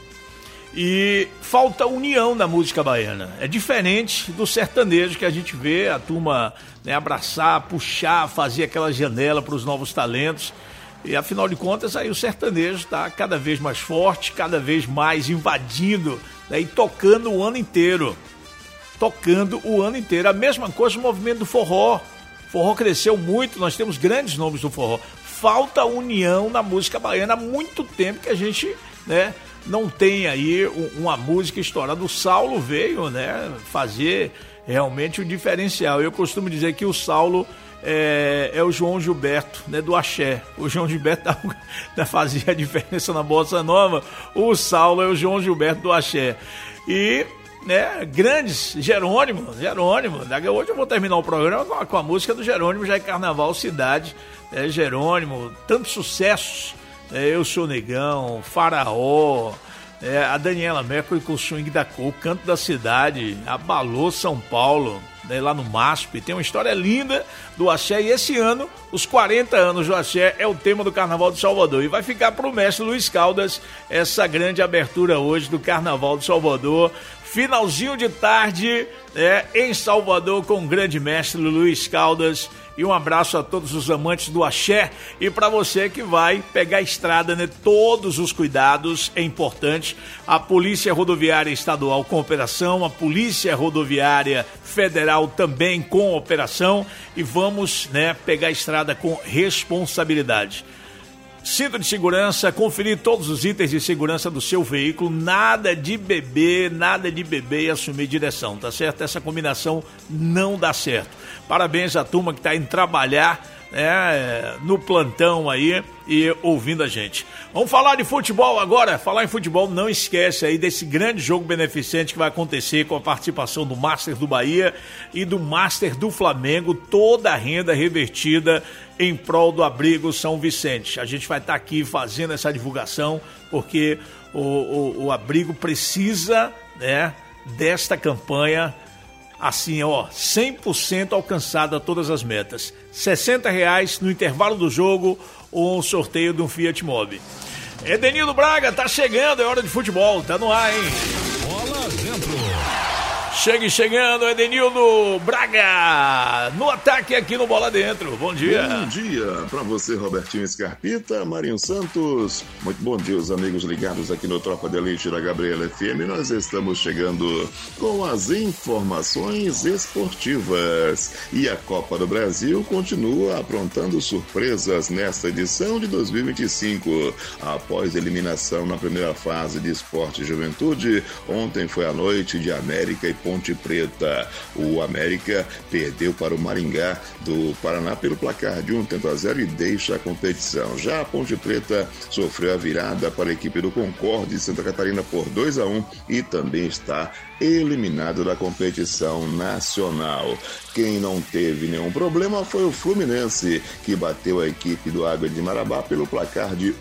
E falta união na música baiana. É diferente do sertanejo que a gente vê a turma, né, abraçar, puxar, fazer aquela janela para os novos talentos. E afinal de contas, aí o sertanejo está cada vez mais forte, cada vez mais invadindo, né, e tocando o ano inteiro. Tocando o ano inteiro. A mesma coisa no movimento do forró. O forró cresceu muito, nós temos grandes nomes do forró. Falta união na música baiana. Há muito tempo que a gente, né, não tem aí uma música estourada. O Saulo veio, né, fazer realmente o diferencial. Eu costumo dizer que o Saulo é o João Gilberto, né, do axé. O João Gilberto fazia a diferença na bossa nova. O Saulo é o João Gilberto do axé. E, né, grandes, Jerônimo. Hoje eu vou terminar o programa com a música do Jerônimo, já é Carnaval Cidade. Jerônimo, tantos sucessos. Eu Sou Negão, Faraó, a Daniela Mercury com o Swing da Cor, o Canto da Cidade, abalou São Paulo, né, lá no MASP. Tem uma história linda do axé, e esse ano, os 40 anos do axé é o tema do Carnaval de Salvador. E vai ficar para o mestre Luiz Caldas essa grande abertura hoje do Carnaval de Salvador. Finalzinho de tarde, em Salvador, com o grande mestre Luiz Caldas. E um abraço a todos os amantes do axé. E para você que vai pegar a estrada, né? Todos os cuidados, é importante. A Polícia Rodoviária Estadual com operação, a Polícia Rodoviária Federal também com operação. E vamos, né, pegar a estrada com responsabilidade. Cinto de segurança, conferir todos os itens de segurança do seu veículo, nada de beber e assumir direção, tá certo? Essa combinação não dá certo. Parabéns à turma que está indo trabalhar, no plantão aí e ouvindo a gente. Vamos falar de futebol agora. Falar em futebol, não esquece aí desse grande jogo beneficente que vai acontecer com a participação do Master do Bahia e do Master do Flamengo, toda a renda revertida em prol do Abrigo São Vicente. A gente vai estar aqui fazendo essa divulgação porque o Abrigo precisa, né, desta campanha. Assim, 100% alcançada todas as metas. R$60 no intervalo do jogo, um sorteio de um Fiat Mobi. Edenildo Braga, tá chegando, é hora de futebol, tá no ar, hein? Bola dentro. Chegando, Edenildo Braga, no ataque aqui no Bola Dentro. Bom dia. Bom dia para você, Robertinho Scarpita, Marinho Santos. Muito bom dia, os amigos ligados aqui no Tropa de Elite da Gabriela FM. Nós estamos chegando com as informações esportivas. E a Copa do Brasil continua aprontando surpresas nesta edição de 2025. Após eliminação na primeira fase de Esporte e Juventude, ontem foi a noite de América e Ponte Preta. O América perdeu para o Maringá do Paraná pelo placar de 1-0 e deixa a competição. Já a Ponte Preta sofreu a virada para a equipe do Concorde de Santa Catarina por 2-1 e também está eliminado da competição nacional. Quem não teve nenhum problema foi o Fluminense, que bateu a equipe do Água de Marabá pelo placar de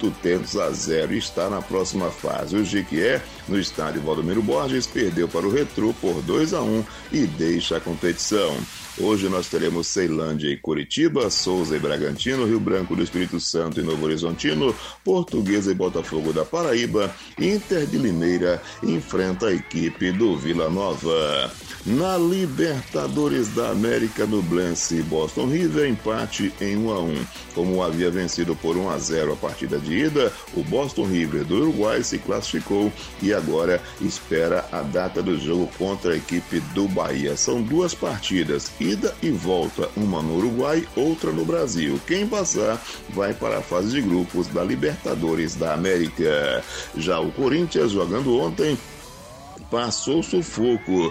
8-0 e está na próxima fase. O Jequié, no estádio Valdomiro Borges, perdeu para o Retrô por 2-1 e deixa a competição. Hoje nós teremos Ceilândia e Curitiba, Souza e Bragantino, Rio Branco do Espírito Santo e Novo Horizontino, Portuguesa e Botafogo da Paraíba, Inter de Limeira enfrenta a equipe do Vila Nova. Na Libertadores da América, Nublense e Boston River, empate em 1-1. Como havia vencido por 1-0 a partida de ida, o Boston River do Uruguai se classificou e agora espera a data do jogo contra a equipe do Bahia. São duas partidas, ida e volta, uma no Uruguai, outra no Brasil. Quem passar vai para a fase de grupos da Libertadores da América. Já o Corinthians, jogando ontem, passou sufoco,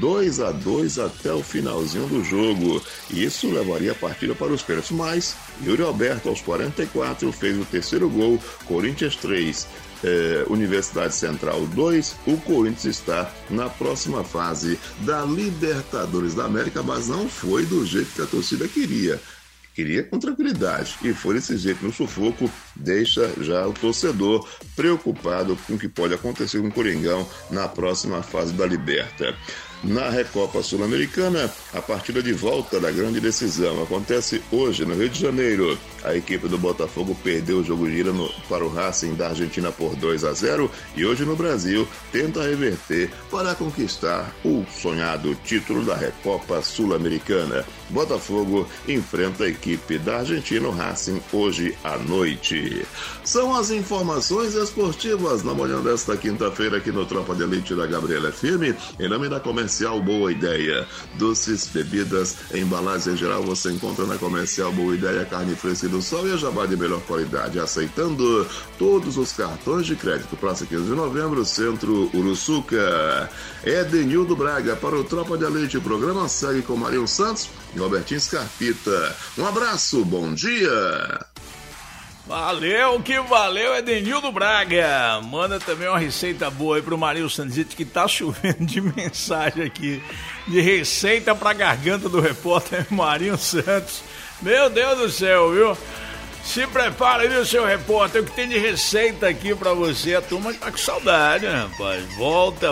2-2 até o finalzinho do jogo. Isso levaria a partida para os pênaltis, mas Yuri Alberto, aos 44, fez o terceiro gol. Corinthians 3, Universidade Central 2. O Corinthians está na próxima fase da Libertadores da América, mas não foi do jeito que a torcida queria com tranquilidade, e foi desse jeito no sufoco, deixa já o torcedor preocupado com o que pode acontecer com o Coringão na próxima fase da Liberta. Na Recopa Sul-Americana, a partida de volta da grande decisão acontece hoje no Rio de Janeiro. A equipe do Botafogo perdeu o jogo gira para o Racing da Argentina por 2-0 e hoje no Brasil tenta reverter para conquistar o sonhado título da Recopa Sul-Americana. Botafogo enfrenta a equipe da Argentina, o Racing, hoje à noite. São as informações esportivas na manhã desta quinta-feira aqui no Tropa de Elite da Gabriela FM, em nome da Comercial Boa Ideia. Doces, bebidas, embalagens em geral você encontra na Comercial Boa Ideia, carne fresca do sol e a jabá de melhor qualidade, aceitando todos os cartões de crédito. Praça 15 de Novembro, Centro Uruçuca. Edenildo Braga para o Tropa de Elite. O programa segue com Marinho Santos e Robertinho Scarpita. Um abraço, bom dia! Valeu, que valeu, Edenildo Braga. Manda também uma receita boa aí pro Marinho Santos, que tá chovendo de mensagem aqui, de receita pra garganta do repórter Marinho Santos. Meu Deus do céu, viu? Se prepara aí, viu, seu repórter, o que tem de receita aqui pra você. A turma tá com saudade, né, rapaz? Volta.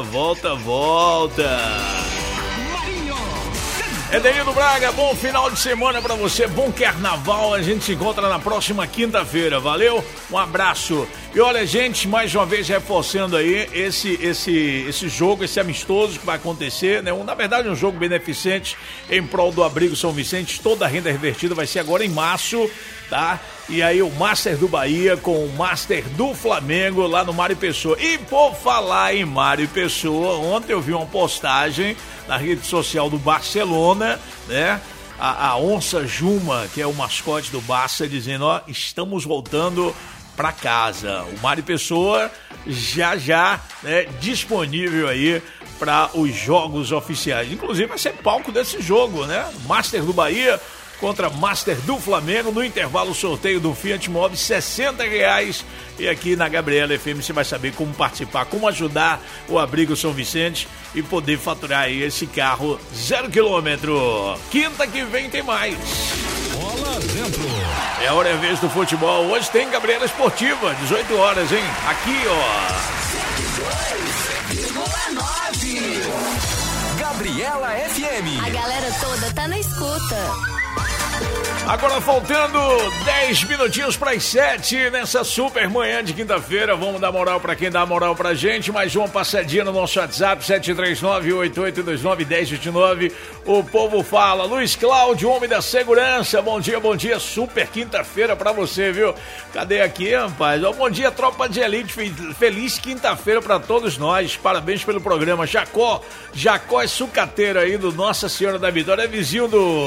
Edenildo Braga, bom final de semana pra você, bom carnaval, a gente se encontra na próxima quinta-feira, valeu? Um abraço. E olha, gente, mais uma vez reforçando aí esse jogo, esse amistoso que vai acontecer, né? Na verdade, um jogo beneficente em prol do Abrigo São Vicente, toda a renda revertida vai ser agora em março, tá? E aí o Master do Bahia com o Master do Flamengo lá no Mário Pessoa. E por falar em Mário Pessoa, ontem eu vi uma postagem na rede social do Barcelona, né? A onça Juma, que é o mascote do Barça, dizendo, ó, estamos voltando para casa. O Mário Pessoa já, né, disponível aí para os jogos oficiais. Inclusive vai ser palco desse jogo, né? Master do Bahia contra Master do Flamengo, no intervalo sorteio do Fiat Mobi, R$60. E aqui na Gabriela FM você vai saber como participar, como ajudar o Abrigo São Vicente e poder faturar aí esse carro 0 km. Quinta que vem tem mais. Bola dentro. É hora e vez do futebol. Hoje tem Gabriela Esportiva, 18 horas, hein? Aqui, ó. Gabriela FM. A galera toda tá na escuta. Agora faltando 10 minutinhos para as 7 nessa super manhã de quinta-feira. Vamos dar moral para quem dá moral pra gente. Mais uma passadinha no nosso WhatsApp, 739-8829-1029. O povo fala. Luiz Cláudio, homem da segurança. Bom dia. Super quinta-feira para você, viu? Cadê aqui, rapaz? Bom dia, tropa de elite. Feliz quinta-feira para todos nós. Parabéns pelo programa. Jacó é sucateiro aí do Nossa Senhora da Vitória. É vizinho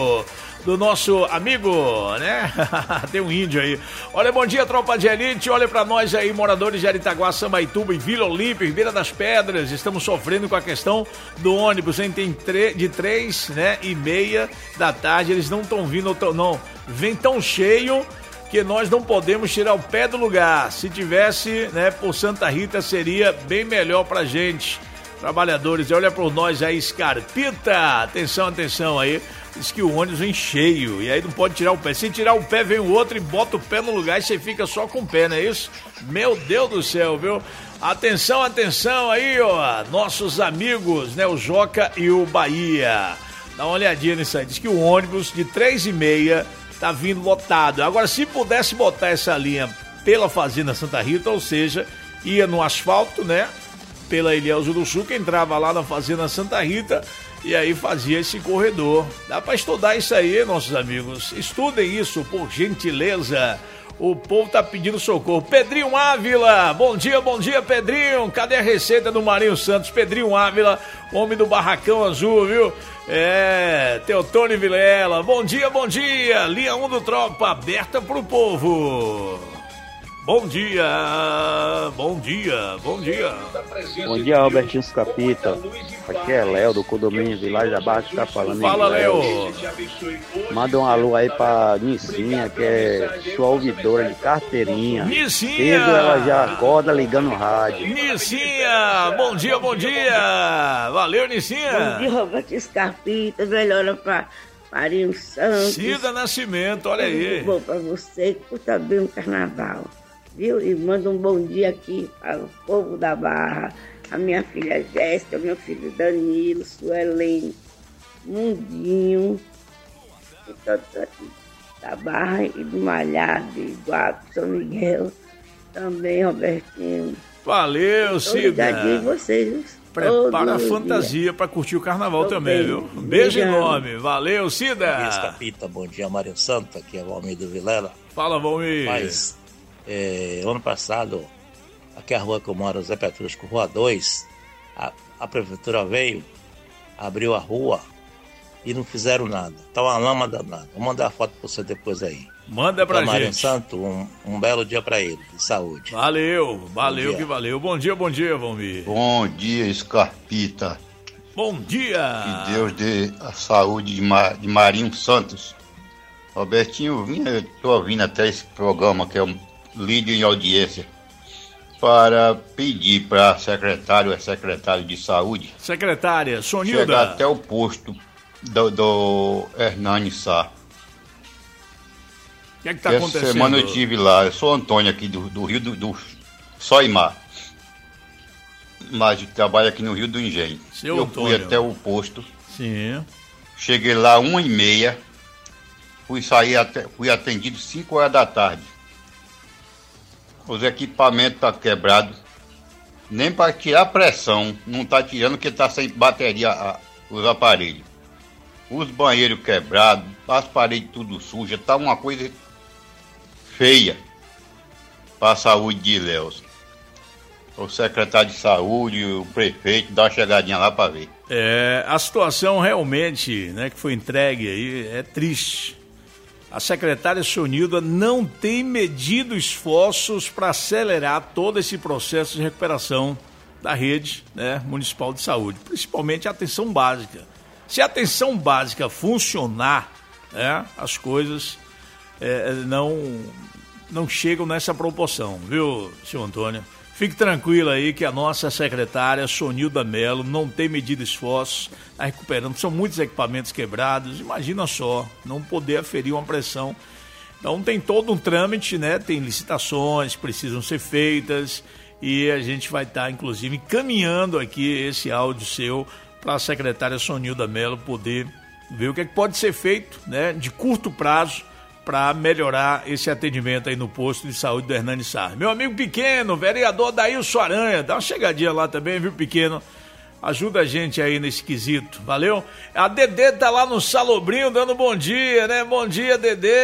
do nosso amigo, né? Tem um índio aí. Olha, bom dia, tropa de elite. Olha pra nós aí, moradores de Aritaguá, Sambaituba e Vila Olímpia, Ribeira das Pedras. Estamos sofrendo com a questão do ônibus, hein? Tem de 3, né, e meia da tarde. Eles não estão vindo, não. Vem tão cheio que nós não podemos tirar o pé do lugar. Se tivesse, né, por Santa Rita, seria bem melhor pra gente. Trabalhadores, olha por nós aí, Scarpita. Atenção aí. Diz que o ônibus vem cheio e aí não pode tirar o pé. Se tirar o pé, vem o outro e bota o pé no lugar e você fica só com o pé, não é isso? Meu Deus do céu, viu? Atenção aí, ó. Nossos amigos, né? O Joca e o Bahia. Dá uma olhadinha nisso aí. Diz que o ônibus de 3h30 tá vindo lotado. Agora, se pudesse botar essa linha pela Fazenda Santa Rita, ou seja, ia no asfalto, né? Pela Ilhéus do Sul, que entrava lá na Fazenda Santa Rita e aí fazia esse corredor. Dá para estudar isso aí, nossos amigos. Estudem isso, por gentileza. O povo tá pedindo socorro. Pedrinho Ávila, bom dia, Pedrinho. Cadê a receita do Marinho Santos? Pedrinho Ávila, homem do Barracão Azul, viu? Teotônio Vilela, bom dia. Linha 1 do Tropa, aberta pro povo. Bom dia. Bom dia, Robertinho Scarpita. Aqui é Léo, do condomínio Village da Barra, que tá falando. Fala, Léo. Manda um alô aí pra Nicinha, que é sua ouvidora de carteirinha. Nicinha! Cedo ela já acorda ligando o rádio. Nicinha! Bom dia! Valeu, Nicinha! Bom dia, Robertinho Scarpita. Melhora pra Marinho Santos. Cida Nascimento, olha aí. Bom pra você, curta bem o carnaval. Viu? E manda um bom dia aqui para o povo da Barra. a minha filha Jéssica, meu filho Danilo, Suelene, Mundinho, e todos aqui da Barra e do Malhado, de Iguape, São Miguel, também, Robertinho. Valeu, Cida. Obrigadinho vocês. Prepara a fantasia para curtir o carnaval também, viu? Um beijo enorme. Valeu, Cida. Bom dia, Escapita. Bom dia, Mário Santo. Aqui é Valmir do Vilela. Fala, Valmir. Mas, ano passado, aqui a rua que eu moro, Zé Petrusco, Rua 2, a prefeitura veio, abriu a rua e não fizeram nada. Tá uma lama danada. Vou mandar a foto pra você depois aí. Manda pra gente. Mário Santo, um belo dia pra ele, de saúde. Valeu que valeu. Bom dia, Valmir. Bom dia, Escarpita. Bom dia. Que Deus dê a saúde de Marinho Santos. Robertinho, estou ouvindo até esse programa que é um líder em audiência para pedir para a secretária de saúde. Secretária, Sonilda. Chegar até o posto do Hernani Sá. O que é que tá acontecendo? Essa semana eu estive lá, eu sou Antônio aqui do Rio do Soimar, mas eu trabalho aqui no Rio do Engenho. Seu eu Antônio. Fui até o posto. Sim. Cheguei lá 1h30, fui atendido 5 horas da tarde. Os equipamentos estão quebrados, nem para tirar pressão, não está tirando porque está sem bateria os aparelhos. Os banheiros quebrados, as paredes tudo sujas, tá uma coisa feia para a saúde de Ilhéus. O secretário de saúde, o prefeito, dá uma chegadinha lá para ver. A situação realmente, né, que foi entregue aí é triste. A secretária Sonilda não tem medido esforços para acelerar todo esse processo de recuperação da rede, né, municipal de saúde, principalmente a atenção básica. Se a atenção básica funcionar, né, as coisas não chegam nessa proporção, viu, senhor Antônio? Fique tranquilo aí que a nossa secretária Sonilda Melo não tem medido esforços, está recuperando. São muitos equipamentos quebrados, imagina só, não poder aferir uma pressão. Então tem todo um trâmite, né? Tem licitações, precisam ser feitas e a gente vai estar, inclusive, encaminhando aqui esse áudio seu para a secretária Sonilda Melo poder ver o que pode ser feito, né, de curto prazo, para melhorar esse atendimento aí no posto de saúde do Hernani Sarr. Meu amigo Pequeno, vereador Daílson Aranha, dá uma chegadinha lá também, viu, Pequeno? Ajuda a gente aí nesse quesito, valeu? A Dedê tá lá no Salobrinho dando bom dia, né? Bom dia,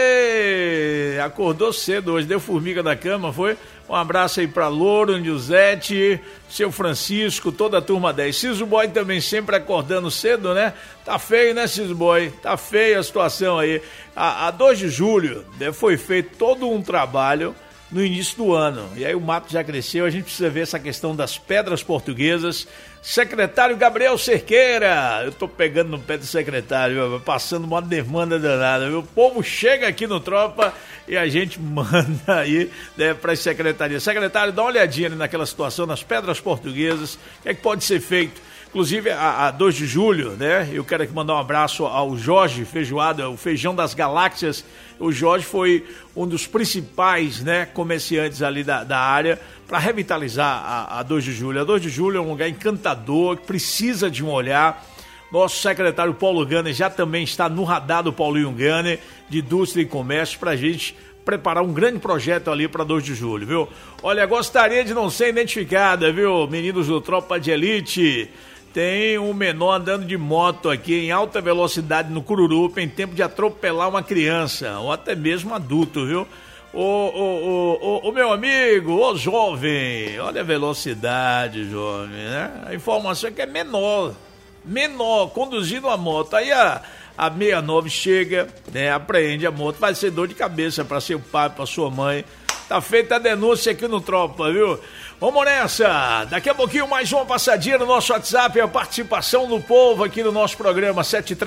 Dedê! Acordou cedo hoje, deu formiga da cama, foi? Um abraço aí pra Louro, Nilzete, seu Francisco, toda a turma 10. Ciso Boy também sempre acordando cedo, né? Tá feio, né, Ciso Boy? Tá feia a situação aí. A 2 de julho, né, foi feito todo um trabalho no início do ano. E aí o mato já cresceu, a gente precisa ver essa questão das pedras portuguesas. Secretário Gabriel Cerqueira, eu tô pegando no pé do secretário, passando uma demanda danada, viu? O povo chega aqui no Tropa e a gente manda aí, né, para as secretarias. Secretário, dá uma olhadinha ali naquela situação, nas pedras portuguesas, o que é que pode ser feito? Inclusive, a 2 de julho, né? Eu quero aqui mandar um abraço ao Jorge Feijoada, o Feijão das Galáxias. O Jorge foi um dos principais, né, comerciantes ali da área para revitalizar a 2 de julho. A 2 de julho é um lugar encantador, que precisa de um olhar. Nosso secretário Paulo Gane já também está no radar do Paulinho Gane, de Indústria e Comércio, para a gente preparar um grande projeto ali para 2 de julho, viu? Olha, gostaria de não ser identificada, viu, meninos do Tropa de Elite. Tem um menor andando de moto aqui em alta velocidade no Cururupa em tempo de atropelar uma criança, ou até mesmo um adulto, viu? Ô meu amigo, ô jovem, olha a velocidade, jovem, né? A informação é que é menor, conduzindo a moto. Aí a 69 chega, né, apreende a moto, vai ser dor de cabeça para seu pai, para sua mãe. Tá feita a denúncia aqui no Tropa, viu? Vamos nessa! Daqui a pouquinho mais uma passadinha no nosso WhatsApp, a participação do povo aqui no nosso programa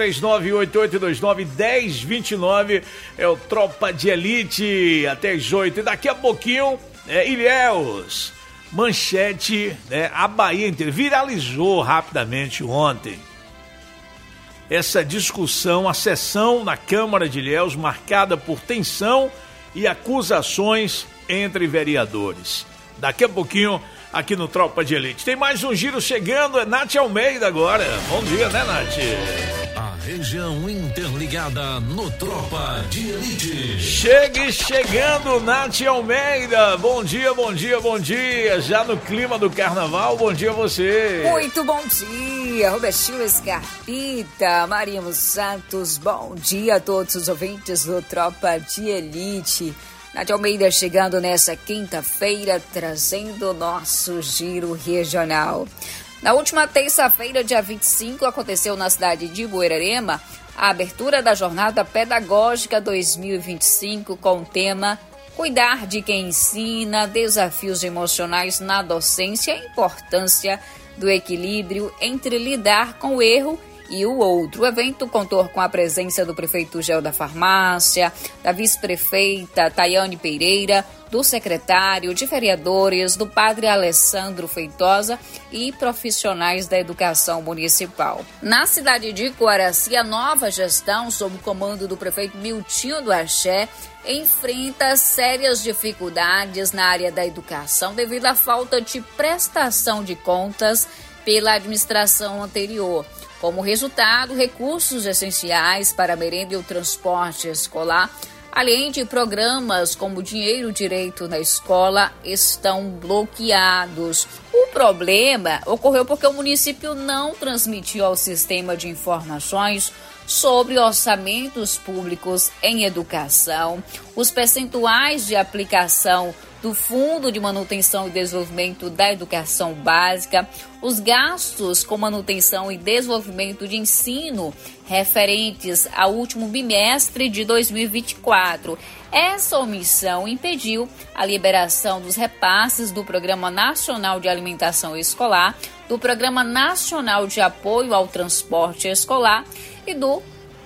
739-8829-1029, é o Tropa de Elite, até as 8. E daqui a pouquinho, Ilhéus, manchete, né, a Bahia inteira, viralizou rapidamente ontem. Essa discussão, a sessão na Câmara de Ilhéus, marcada por tensão e acusações entre vereadores. Daqui a pouquinho aqui no Tropa de Elite. Tem mais um giro chegando, é Nath Almeida agora. Bom dia, né, Nath? Região interligada no Tropa de Elite. Chegando, Nath Almeida. Bom dia, bom dia, bom dia. Já no clima do carnaval, bom dia a você. Muito bom dia, Robertinho Scarpita, Marinho Santos. Bom dia a todos os ouvintes do Tropa de Elite. Nath Almeida chegando nessa quinta-feira, trazendo o nosso giro regional. Na última terça-feira, dia 25, aconteceu na cidade de Buerarema a abertura da Jornada Pedagógica 2025 com o tema Cuidar de quem ensina, desafios emocionais na docência e a importância do equilíbrio entre lidar com o erro e o outro. O evento contou com a presença do prefeito Gel da Farmácia, da vice-prefeita Tayane Pereira, do secretário de vereadores, do padre Alessandro Feitosa e profissionais da educação municipal. Na cidade de Coaraci, a nova gestão, sob o comando do prefeito Miltinho do Axé, enfrenta sérias dificuldades na área da educação devido à falta de prestação de contas pela administração anterior. Como resultado, recursos essenciais para a merenda e o transporte escolar, além de programas como Dinheiro Direito na Escola, estão bloqueados. O problema ocorreu porque o município não transmitiu ao sistema de informações sobre orçamentos públicos em educação, os percentuais de aplicação do Fundo de Manutenção e Desenvolvimento da Educação Básica, os gastos com manutenção e desenvolvimento de ensino referentes ao último bimestre de 2024. Essa omissão impediu a liberação dos repasses do Programa Nacional de Alimentação Escolar, do Programa Nacional de Apoio ao Transporte Escolar e do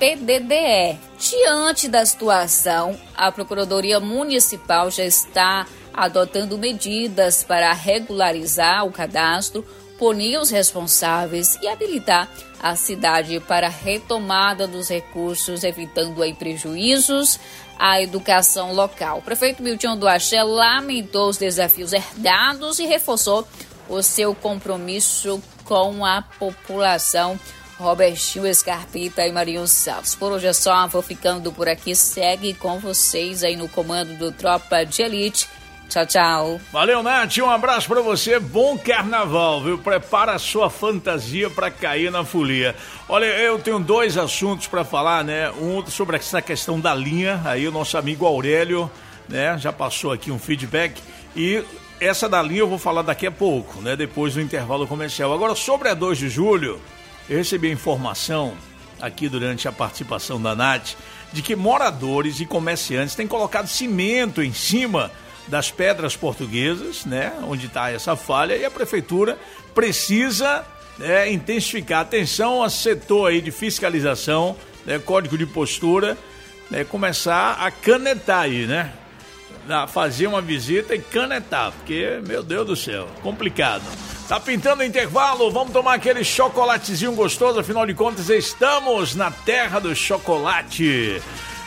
PDDE. Diante da situação, a Procuradoria Municipal já está adotando medidas para regularizar o cadastro, punir os responsáveis e habilitar a cidade para a retomada dos recursos, evitando aí prejuízos à educação local. O prefeito Milton do Axé lamentou os desafios herdados e reforçou o seu compromisso com a população. Robertinho Scarpita e Marinho Santos. Por hoje é só, vou ficando por aqui. Segue com vocês aí no comando do Tropa de Elite. Tchau, tchau. Valeu, Nath. Um abraço pra você. Bom carnaval, viu? Prepara a sua fantasia pra cair na folia. Olha, eu tenho dois assuntos pra falar, né? Um sobre essa questão da linha. Aí o nosso amigo Aurélio, né? Já passou aqui um feedback. E essa da linha eu vou falar daqui a pouco, né? Depois do intervalo comercial. Agora, sobre a 2 de julho... Eu recebi a informação aqui durante a participação da Nath de que moradores e comerciantes têm colocado cimento em cima das pedras portuguesas, né, onde está essa falha, e a prefeitura precisa intensificar. Atenção ao setor aí de fiscalização, né, código de postura, né, começar a canetar aí, né? Fazer uma visita e canetar, porque, meu Deus do céu, complicado. Tá pintando o intervalo, vamos tomar aquele chocolatezinho gostoso, afinal de contas estamos na terra do chocolate.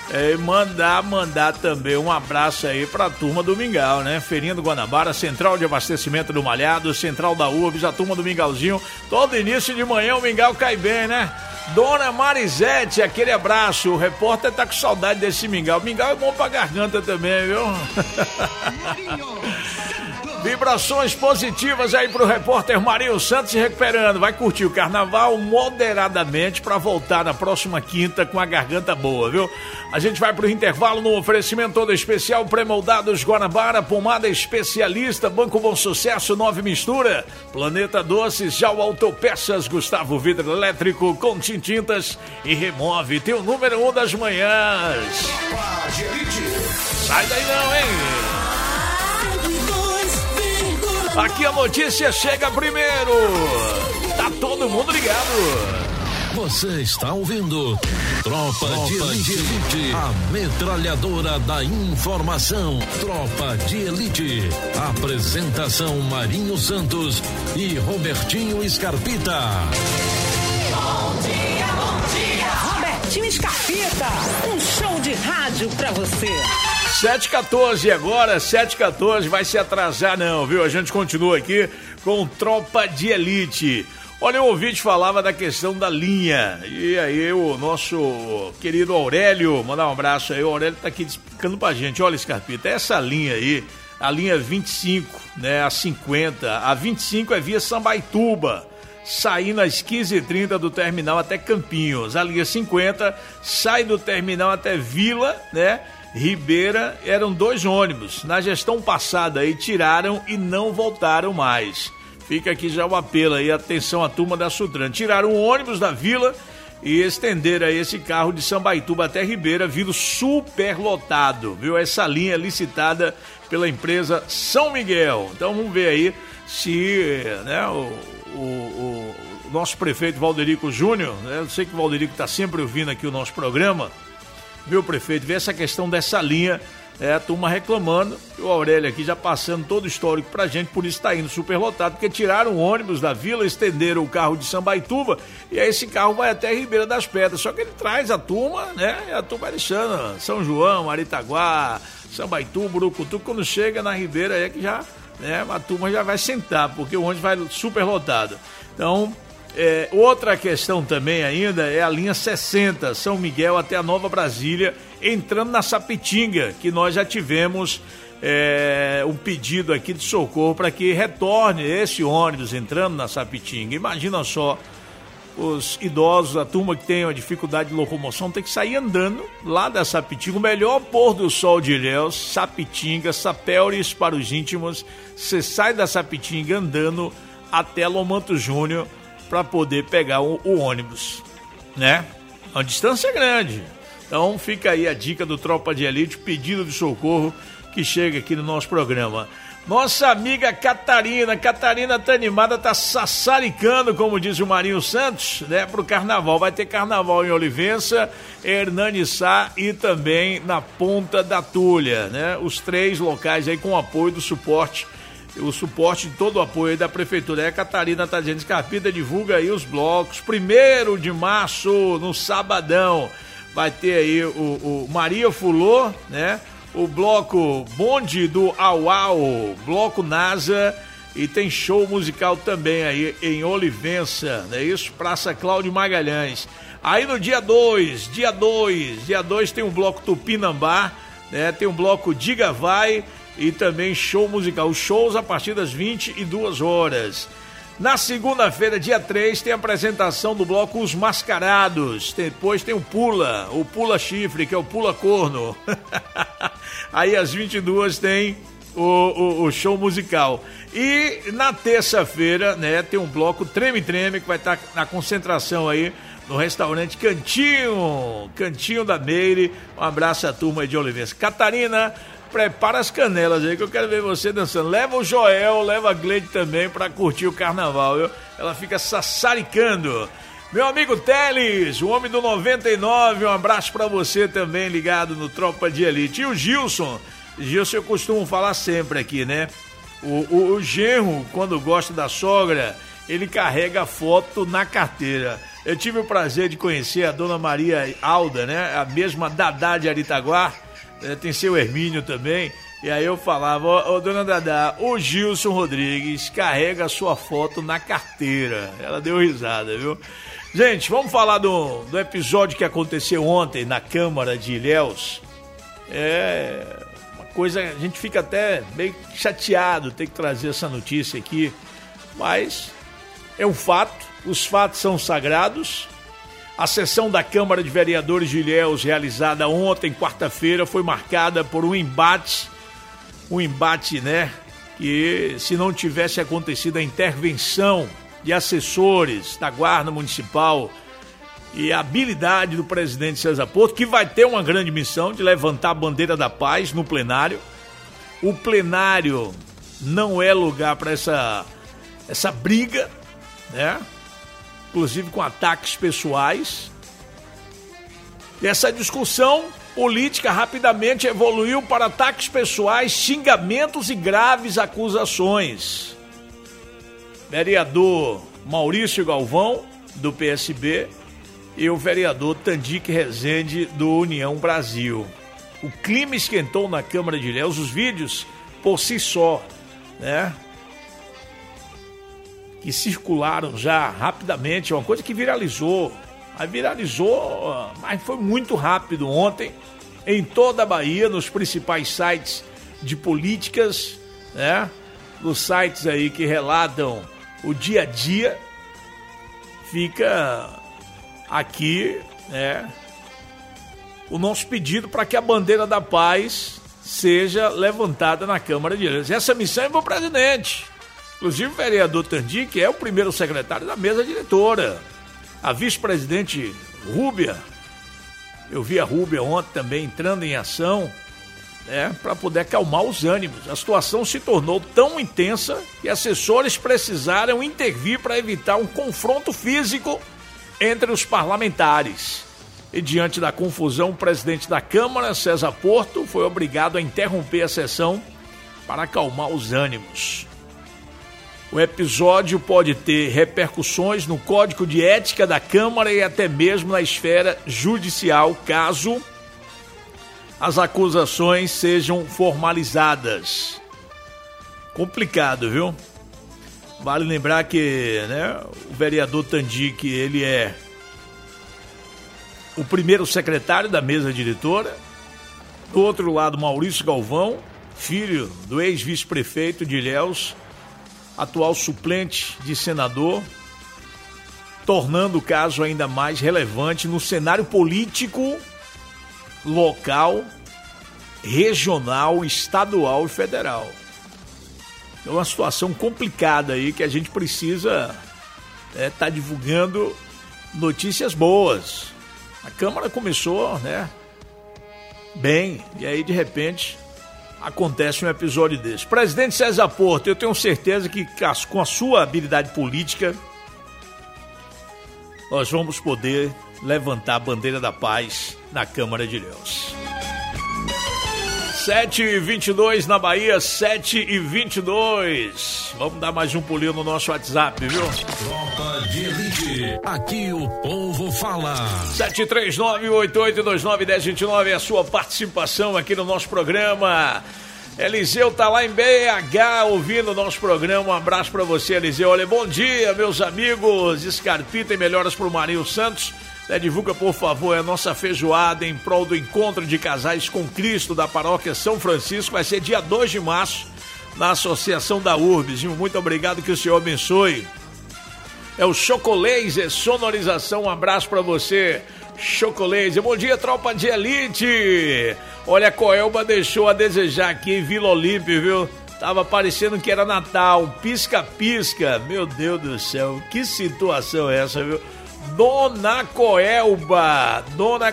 Mandar também um abraço aí pra turma do Mingau, né? Feirinha do Guanabara, Central de Abastecimento do Malhado, Central da URBS, a turma do Mingauzinho. Todo início de manhã o Mingau cai bem, né? Dona Marisete, aquele abraço. O repórter tá com saudade desse mingau. Mingau é bom pra garganta também, viu? Vibrações positivas aí pro repórter Marinho Santos se recuperando. Vai curtir o carnaval moderadamente pra voltar na próxima quinta com a garganta boa, viu? A gente vai pro intervalo no oferecimento todo especial Pré-moldados Guanabara, pomada especialista, Banco Bom Sucesso, 9 Mistura, Planeta Doces, Já o Autopeças, Gustavo Vidro Elétrico, Contim Tintas e Remove. Tem o número 1 das manhãs. Sai daí não, hein? Aqui a notícia chega primeiro. Tá todo mundo ligado. Você está ouvindo Tropa de Elite, a metralhadora da informação. Tropa de Elite. Apresentação Marinho Santos e Robertinho Scarpita. Bom dia, bom dia. Robertinho Scarpita, um show de rádio pra você. 7h14 agora, 7h14, vai se atrasar não, viu? A gente continua aqui com Tropa de Elite. Olha, o ouvinte falava da questão da linha, e aí o nosso querido Aurélio, mandar um abraço aí, o Aurélio tá aqui explicando pra gente, olha, Scarpita, essa linha aí, a linha 25, né, a 50, a 25 é via Sambaituba, saindo às 15h30 do terminal até Campinhos, a linha 50 sai do terminal até Vila, né, Ribeira, eram 2 ônibus, na gestão passada aí tiraram e não voltaram mais. Fica aqui já o apelo aí, atenção à turma da Sutran. Tiraram o ônibus da vila e estenderam aí esse carro de Sambaituba até Ribeira, vindo super lotado, viu? Essa linha licitada pela empresa São Miguel. Então vamos ver aí se, né, o nosso prefeito Valderico Júnior, né, eu sei que o Valderico está sempre ouvindo aqui o nosso programa, viu, prefeito, vê essa questão dessa linha. A turma reclamando, e o Aurélio aqui já passando todo o histórico pra gente, por isso tá indo super lotado, porque tiraram o ônibus da vila, estenderam o carro de Sambaituba, e aí esse carro vai até Ribeira das Pedras, só que ele traz a turma, né, e a turma vai deixando São João, Aritaguá, Sambaituba, Urucutu, quando chega na Ribeira é que já, né, a turma já vai sentar, porque o ônibus vai super lotado. Então, outra questão também ainda é a linha 60, São Miguel até a Nova Brasília, entrando na Sapitinga, que nós já tivemos um pedido aqui de socorro para que retorne esse ônibus entrando na Sapitinga. Imagina só, os idosos, a turma que tem uma dificuldade de locomoção, tem que sair andando lá da Sapitinga, o melhor pôr do sol de Ilhéus, Sapitinga, Sapéuris para os íntimos, você sai da Sapitinga andando até Lomanto Júnior, para poder pegar o ônibus, né? Uma distância grande. Então fica aí a dica do Tropa de Elite, pedido de socorro que chega aqui no nosso programa. Nossa amiga Catarina tá animada, tá sassaricando, como diz o Marinho Santos, né? Pro carnaval. Vai ter carnaval em Olivença, Hernani Sá e também na Ponta da Tulha, né? Os 3 locais aí com apoio do suporte, o suporte de todo o apoio da prefeitura. Aí a Catarina tá dizendo, Scarpita, divulga aí os blocos. 1º de março, no sabadão, vai ter aí o Maria Fulô, né? O bloco Bonde do Auau, bloco NASA, e tem show musical também aí em Olivença, não é isso? Praça Cláudio Magalhães. Aí no dia 2 tem um bloco Tupinambá, né? Tem um bloco Diga Vai, e também show musical, os shows a partir das 22h. Na segunda-feira, dia 3, tem a apresentação do bloco Os Mascarados, depois tem o Pula Chifre, que é o Pula Corno. Aí às 22h tem o show musical. E na terça-feira, né, tem um bloco Treme Treme, que vai estar na concentração aí no restaurante Cantinho da Meire. Um abraço à turma aí de Olivença. Catarina, prepara as canelas aí que eu quero ver você dançando. Leva o Joel, leva a Gleide também pra curtir o carnaval, viu? Ela fica sassaricando. Meu amigo Teles, o homem do 99, um abraço pra você também, ligado no Tropa de Elite. E o Gilson eu costumo falar sempre aqui, né? O genro, quando gosta da sogra, ele carrega a foto na carteira. Eu tive o prazer de conhecer a dona Maria Alda, né? A mesma Dadá de Aritaguá. Tem seu Hermínio também, e aí eu falava, ô dona Dadá, o Gilson Rodrigues carrega a sua foto na carteira. Ela deu risada, viu? Gente, vamos falar do episódio que aconteceu ontem na Câmara de Ilhéus. É uma coisa, a gente fica até meio chateado ter que trazer essa notícia aqui, mas é um fato, os fatos são sagrados. A sessão da Câmara de Vereadores de Ilhéus, realizada ontem, quarta-feira, foi marcada por um embate, né, que se não tivesse acontecido a intervenção de assessores da Guarda Municipal e a habilidade do presidente César Porto, que vai ter uma grande missão de levantar a bandeira da paz no plenário. O plenário não é lugar para essa briga, né? Inclusive com ataques pessoais. E essa discussão política rapidamente evoluiu para ataques pessoais, xingamentos e graves acusações. Vereador Maurício Galvão, do PSB, e o vereador Tandique Rezende, do União Brasil. O clima esquentou na Câmara de Ilhéus, os vídeos por si só, né? Que circularam já rapidamente, é uma coisa que viralizou. Mas foi muito rápido ontem, em toda a Bahia, nos principais sites de políticas, né? Nos sites aí que relatam o dia a dia. Fica aqui, né, o nosso pedido para que a bandeira da paz seja levantada na Câmara de Ilhéus. Essa missão é para o presidente. Inclusive o vereador Tandi, que é o primeiro secretário da mesa diretora. A vice-presidente Rúbia, eu vi a Rúbia ontem também entrando em ação, né, para poder acalmar os ânimos. A situação se tornou tão intensa que assessores precisaram intervir para evitar um confronto físico entre os parlamentares. E diante da confusão, o presidente da Câmara, César Porto, foi obrigado a interromper a sessão para acalmar os ânimos. O episódio pode ter repercussões no Código de Ética da Câmara e até mesmo na esfera judicial, caso as acusações sejam formalizadas. Complicado, viu? Vale lembrar que, né, o vereador Tandi, que ele é o primeiro secretário da mesa diretora. Do outro lado, Maurício Galvão, filho do ex-vice-prefeito de Ilhéus, atual suplente de senador, tornando o caso ainda mais relevante no cenário político local, regional, estadual e federal. É uma situação complicada aí que a gente precisa tá divulgando notícias boas. A Câmara começou, né, bem, e aí de repente acontece um episódio desse. Presidente César Porto, eu tenho certeza que com a sua habilidade política nós vamos poder levantar a bandeira da paz na Câmara de Ilhéus. 7h22 na Bahia, 7h22. Vamos dar mais um pulinho no nosso WhatsApp, viu? Tropa de Elite, aqui o povo fala. 739-8829-1029 é a sua participação aqui no nosso programa. Eliseu tá lá em BH ouvindo o nosso programa. Um abraço pra você, Eliseu. Olha, bom dia, meus amigos. Scarpita e melhoras pro Marinho Santos. Divulga, por favor, a nossa feijoada em prol do encontro de casais com Cristo da paróquia São Francisco. Vai ser dia 2 de março na Associação da Urbes. Muito obrigado, que o Senhor abençoe. É o Chocolaser Sonorização. Um abraço pra você, Chocolaser. Bom dia, tropa de elite. Olha, a Coelba deixou a desejar aqui em Vila Olímpia, viu? Tava parecendo que era Natal, pisca-pisca. Meu Deus do céu, que situação é essa, viu? Dona Coelba.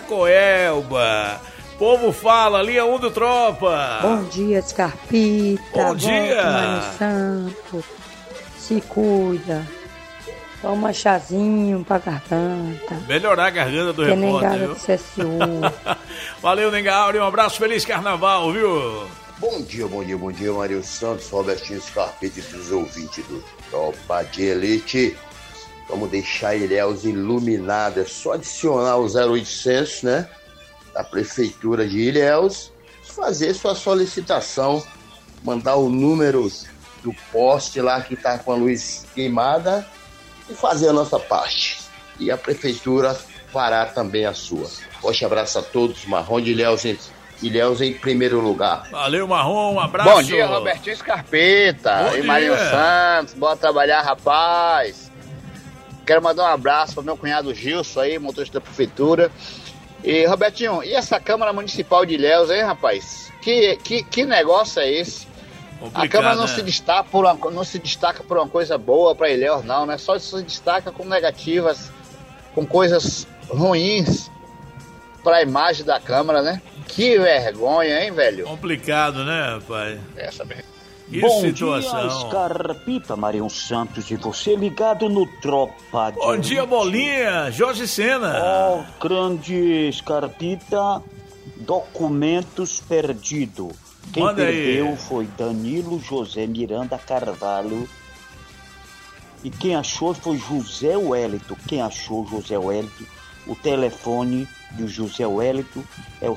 Povo fala, linha 1 do Tropa. Bom dia, Scarpita. Bom dia. Marinho Santo. Se cuida. Toma chazinho pra garganta. Melhorar a garganta do repórter, viu? Do CSU. Valeu, Nengauri. Um abraço, feliz carnaval, viu? Bom dia, Marinho Santos, Robertinho Scarpita e dos ouvintes do Tropa de Elite. Vamos deixar Ilhéus iluminada. É só adicionar o 0800, né? Da Prefeitura de Ilhéus. Fazer sua solicitação. Mandar o número do poste lá que tá com a luz queimada. E fazer a nossa parte. E a Prefeitura fará também a sua. Forte abraço a todos. Marrom de Ilhéus em primeiro lugar. Valeu, Marrom. Um abraço. Bom dia, Robertinho Scarpita. E Marinho Santos. Bora trabalhar, rapaz. Quero mandar um abraço para meu cunhado Gilson aí, motorista da prefeitura. E, Robertinho, e essa Câmara Municipal de Ilhéus, hein, rapaz? Que negócio é esse? A Câmara não, se destaca por uma coisa boa para Ilhéus, não, né? Só se destaca com negativas, com coisas ruins para a imagem da Câmara, né? Que vergonha, hein, velho? Complicado, né, rapaz? Essa mesmo. Que bom situação. Dia, Scarpita, Marinho Santos, e você ligado no Tropa de Bom dia, Bolinha, Jorge Sena. Oh, grande Scarpita, documentos perdidos. Quem Manda perdeu aí. foi Danilo José Miranda Carvalho. E quem achou foi José Wellington. Quem achou José Wellington? O telefone do José Wellington é o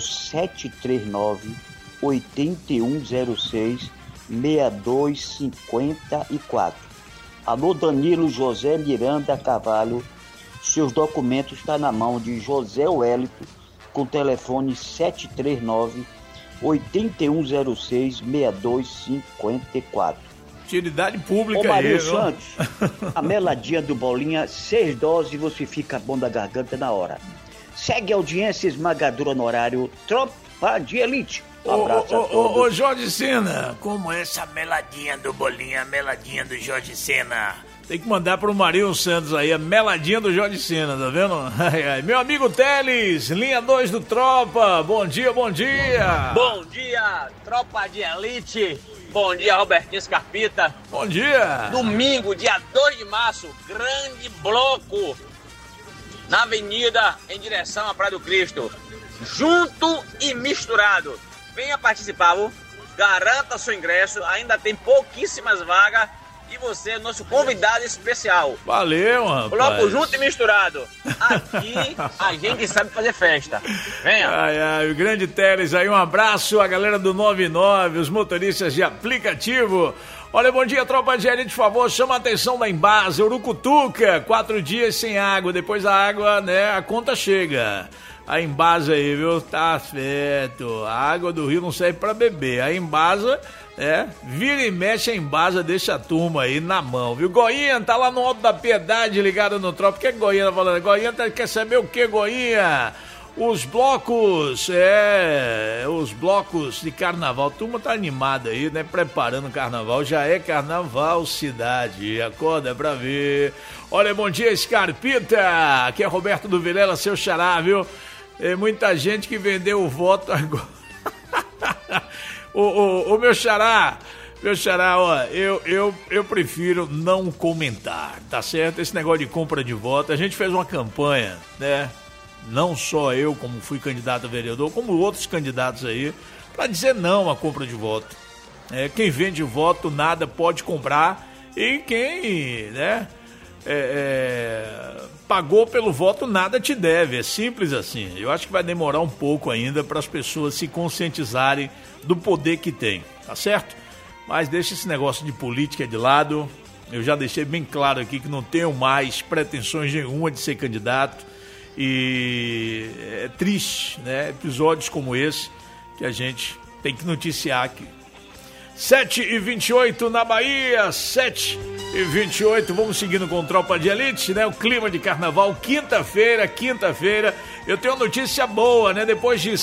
739-8106-6254. Alô, Danilo José Miranda Carvalho, seus documentos estão na mão de José Wellington, com o telefone 739-8106-6254. Utilidade pública. Ô, Marinho aí, Santos, a meladinha do Bolinha, 6 doses e você fica bom da garganta na hora. Segue a audiência esmagadora no horário Tropa de Elite. Um abraço a todos. Ô, Jorge Sena, como é essa meladinha do Bolinha, a meladinha do Jorge Sena? Tem que mandar pro Marinho Santos aí, a meladinha do Jorge Sena, tá vendo? Ai, ai. Meu amigo Teles, linha 2 do Tropa, bom dia, bom dia. Bom dia, Tropa de Elite. Bom dia, Robertinho Scarpita. Bom dia. Domingo, dia 2 de março, grande bloco na avenida em direção à Praia do Cristo. Junto e misturado. Venha participar, viu? Garanta seu ingresso, ainda tem pouquíssimas vagas. E você é nosso convidado especial. Valeu, rapaz. Bloco junto e misturado. Aqui a gente sabe fazer festa. Venha. Ai, ai, o grande Teles aí, um abraço à galera do 99, os motoristas de aplicativo. Olha, bom dia, Tropa de Elite, por favor, chama a atenção da Embasa, Urucutuca, 4 dias sem água, depois da água, né, a conta chega. A Embasa aí, viu, tá certo, a água do rio não serve pra beber, a Embasa... vira e mexe a Embasa, deixa a turma aí na mão, viu? Goinha tá lá no Alto da Piedade, ligado no Tropa. O que é Goinha tá falando? Goinha quer saber o que, Goinha? Os blocos de carnaval. A turma tá animada aí, né? Preparando o carnaval. Já é carnaval, cidade. Acorda pra ver. Olha, bom dia, Scarpita. Aqui é Roberto do Vilela, seu xará, viu? Tem muita gente que vendeu o voto agora. Ô, meu xará, ó, eu prefiro não comentar, tá certo? Esse negócio de compra de voto, a gente fez uma campanha, né? Não só eu, como fui candidato a vereador, como outros candidatos aí, pra dizer não à compra de voto. Quem vende voto, nada pode comprar, e quem, né, pagou pelo voto, nada te deve, é simples assim. Eu acho que vai demorar um pouco ainda para as pessoas se conscientizarem do poder que tem, tá certo? Mas deixa esse negócio de política de lado. Eu já deixei bem claro aqui que não tenho mais pretensões nenhuma de ser candidato, e é triste, né? Episódios como esse que a gente tem que noticiar aqui. 7h28 na Bahia, 7h28, vamos seguindo com Tropa de Elite, né? O clima de carnaval, quinta-feira, eu tenho uma notícia boa, né? Depois de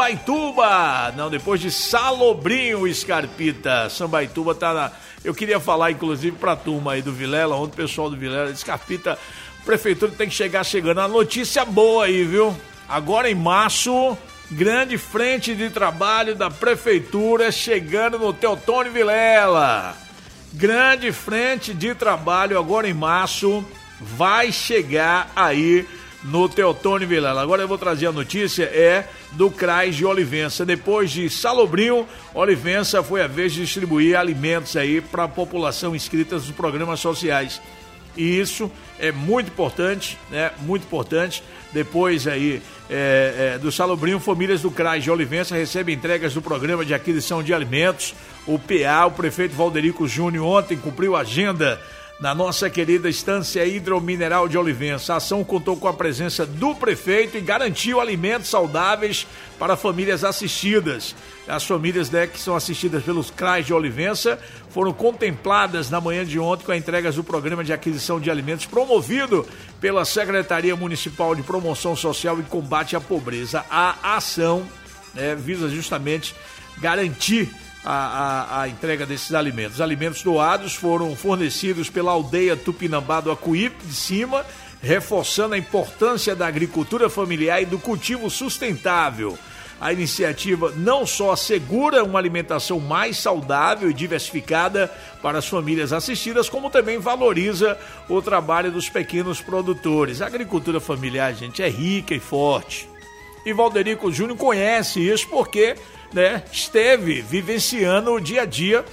Salobrinho, Scarpita, Sambaituba tá na... Eu queria falar, inclusive, pra turma aí do Vilela, ontem o pessoal do Vilela, Scarpita, prefeitura tem que chegando, a notícia boa aí, viu? Agora em março... Grande frente de trabalho da prefeitura chegando no Teotônio Vilela. Grande frente de trabalho agora em março vai chegar aí no Teotônio Vilela. Agora eu vou trazer a notícia, do CRAS de Olivença. Depois de Salobrinho, Olivença foi a vez de distribuir alimentos aí para a população inscrita nos programas sociais. E isso é muito importante, né? Muito importante. Depois aí do Salobrinho, famílias do CRAS de Olivença recebem entregas do Programa de Aquisição de Alimentos. O PA, o prefeito Valderico Júnior, ontem cumpriu a agenda na nossa querida Estância Hidromineral de Olivença. A ação contou com a presença do prefeito e garantiu alimentos saudáveis para famílias assistidas. As famílias, né, que são assistidas pelos CRAS de Olivença foram contempladas na manhã de ontem com a entrega do Programa de Aquisição de Alimentos promovido pela Secretaria Municipal de Promoção Social e Combate à Pobreza. A ação, né, visa justamente garantir a entrega desses alimentos. Os alimentos doados foram fornecidos pela aldeia Tupinambá do Acuípe de Cima, reforçando a importância da agricultura familiar e do cultivo sustentável. A iniciativa não só assegura uma alimentação mais saudável e diversificada para as famílias assistidas, como também valoriza o trabalho dos pequenos produtores. A agricultura familiar, gente, é rica e forte. E Valderico Júnior conhece isso porque, né, esteve vivenciando o dia a dia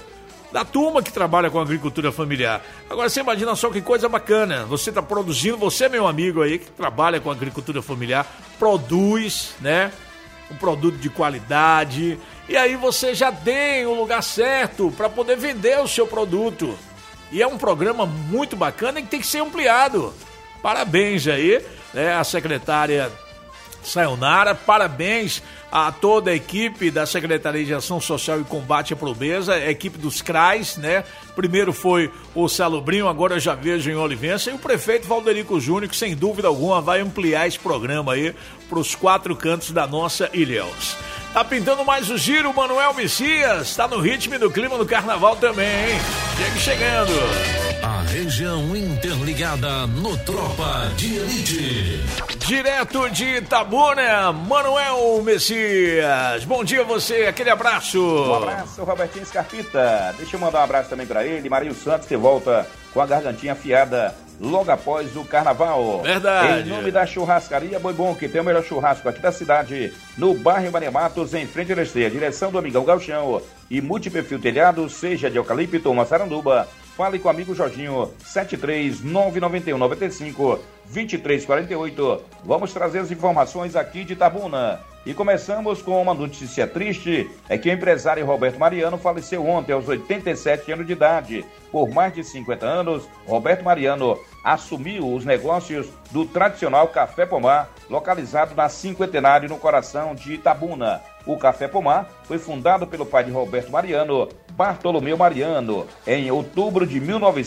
da turma que trabalha com agricultura familiar. Agora você imagina só que coisa bacana, você está produzindo, você meu amigo aí que trabalha com agricultura familiar, produz, né, um produto de qualidade, e aí você já tem o lugar certo para poder vender o seu produto. E é um programa muito bacana e que tem que ser ampliado. Parabéns aí, né, a secretária Sayonara, parabéns a toda a equipe da Secretaria de Ação Social e Combate à Pobreza, a equipe dos CRAs, né? Primeiro foi o Salobrinho, agora eu já vejo em Olivença, e o prefeito Valderico Júnior, que sem dúvida alguma vai ampliar esse programa aí para os 4 cantos da nossa Ilhéus. Tá pintando mais o giro, Manuel Messias, tá no ritmo e no clima do carnaval também, hein? Chega chegando. A região interligada no Tropa de Elite. Direto de Itabuna, Manuel Messias. Bom dia a você, aquele abraço. Um abraço, Robertinho Scarpita. Deixa eu mandar um abraço também pra ele, Marinho Santos, que volta com a gargantinha afiada logo após o carnaval. Verdade. Em nome da churrascaria Boi Bom, que tem o melhor churrasco aqui da cidade, no bairro Maria Matos, em frente à Esteia, direção do Amigão Galchão e Multiperfil Telhado, seja de eucalipto ou maçaranduba. Fale com o amigo Jorginho, 73991952348. Vamos trazer as informações aqui de Itabuna. E começamos com uma notícia triste, é que o empresário Roberto Mariano faleceu ontem aos 87 anos de idade. Por mais de 50 anos, Roberto Mariano assumiu os negócios do tradicional Café Pomar, localizado na Cinquentenário, no coração de Itabuna. O Café Pomar foi fundado pelo pai de Roberto Mariano, Bartolomeu Mariano, em outubro de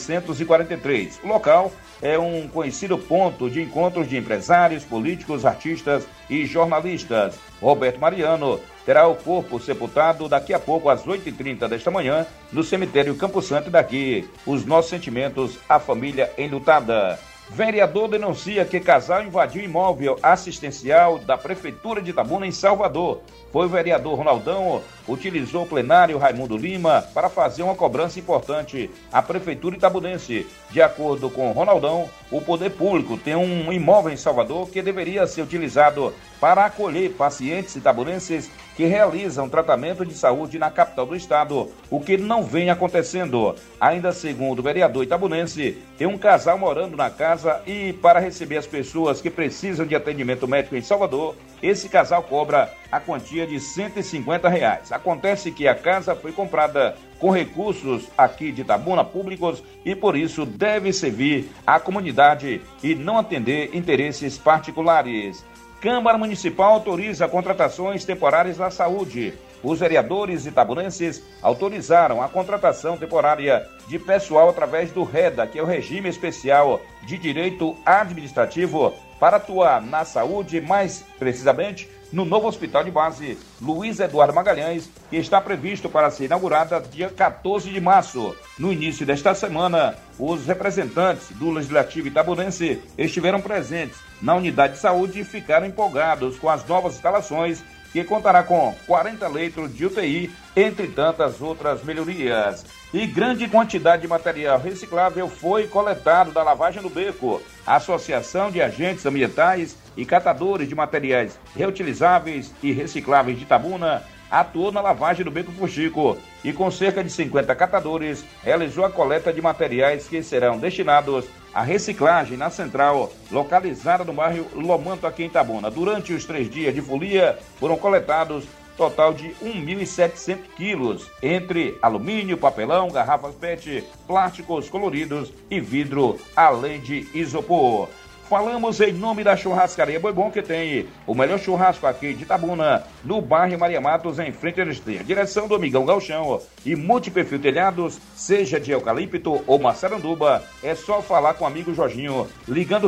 1943. O local é um conhecido ponto de encontros de empresários, políticos, artistas e jornalistas. Roberto Mariano terá o corpo sepultado daqui a pouco às 8h30 desta manhã no cemitério Campo Santo. Daqui os nossos sentimentos à família enlutada. Vereador denuncia que casal invadiu imóvel assistencial da Prefeitura de Itabuna, em Salvador. Foi o vereador Ronaldão, utilizou o plenário Raimundo Lima para fazer uma cobrança importante à Prefeitura itabunense. De acordo com Ronaldão, o poder público tem um imóvel em Salvador que deveria ser utilizado para acolher pacientes itabunenses que realizam tratamento de saúde na capital do estado, o que não vem acontecendo. Ainda segundo o vereador itabunense, tem um casal morando na casa e, para receber as pessoas que precisam de atendimento médico em Salvador, esse casal cobra a quantia de R$150. Acontece que a casa foi comprada com recursos aqui de Itabuna públicos e por isso deve servir à comunidade e não atender interesses particulares. Câmara Municipal autoriza contratações temporárias na saúde. Os vereadores itabunenses autorizaram a contratação temporária de pessoal através do REDA, que é o Regime Especial de Direito Administrativo, para atuar na saúde, mais precisamente no novo Hospital de Base Luiz Eduardo Magalhães, que está previsto para ser inaugurada dia 14 de março. No início desta semana, os representantes do Legislativo itabunense estiveram presentes na unidade de saúde e ficaram empolgados com as novas instalações, que contará com 40 leitos de UTI, entre tantas outras melhorias. E grande quantidade de material reciclável foi coletado da lavagem do Beco. A Associação de Agentes Ambientais e Catadores de Materiais Reutilizáveis e Recicláveis de Itabuna atuou na lavagem do Beco Fuxico e, com cerca de 50 catadores, realizou a coleta de materiais que serão destinados à reciclagem na central, localizada no bairro Lomanto, aqui em Itabuna. Durante os 3 dias de folia, foram coletados total de 1.700 quilos, entre alumínio, papelão, garrafas PET, plásticos coloridos e vidro, além de isopor. Falamos em nome da churrascaria Boi Bom, que tem o melhor churrasco aqui de Itabuna, no bairro Maria Matos, em frente à Esteia. Direção do Amigão Galchão e Multiperfil Telhados, seja de eucalipto ou maçaranduba, é só falar com o amigo Jorginho, ligando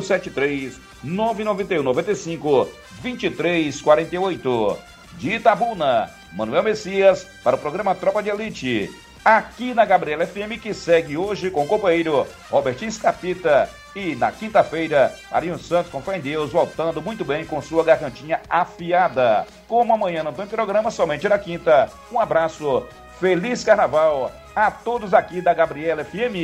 73-991-95-2348. De Itabuna, Manuel Messias, para o programa Tropa de Elite, aqui na Gabriela FM, que segue hoje com o companheiro Robertinho Scarpita. E na quinta-feira, Marinho Santos, com fé em Deus, voltando muito bem com sua gargantinha afiada. Como amanhã não tem programa, somente na quinta. Um abraço, feliz carnaval a todos aqui da Gabriela FM.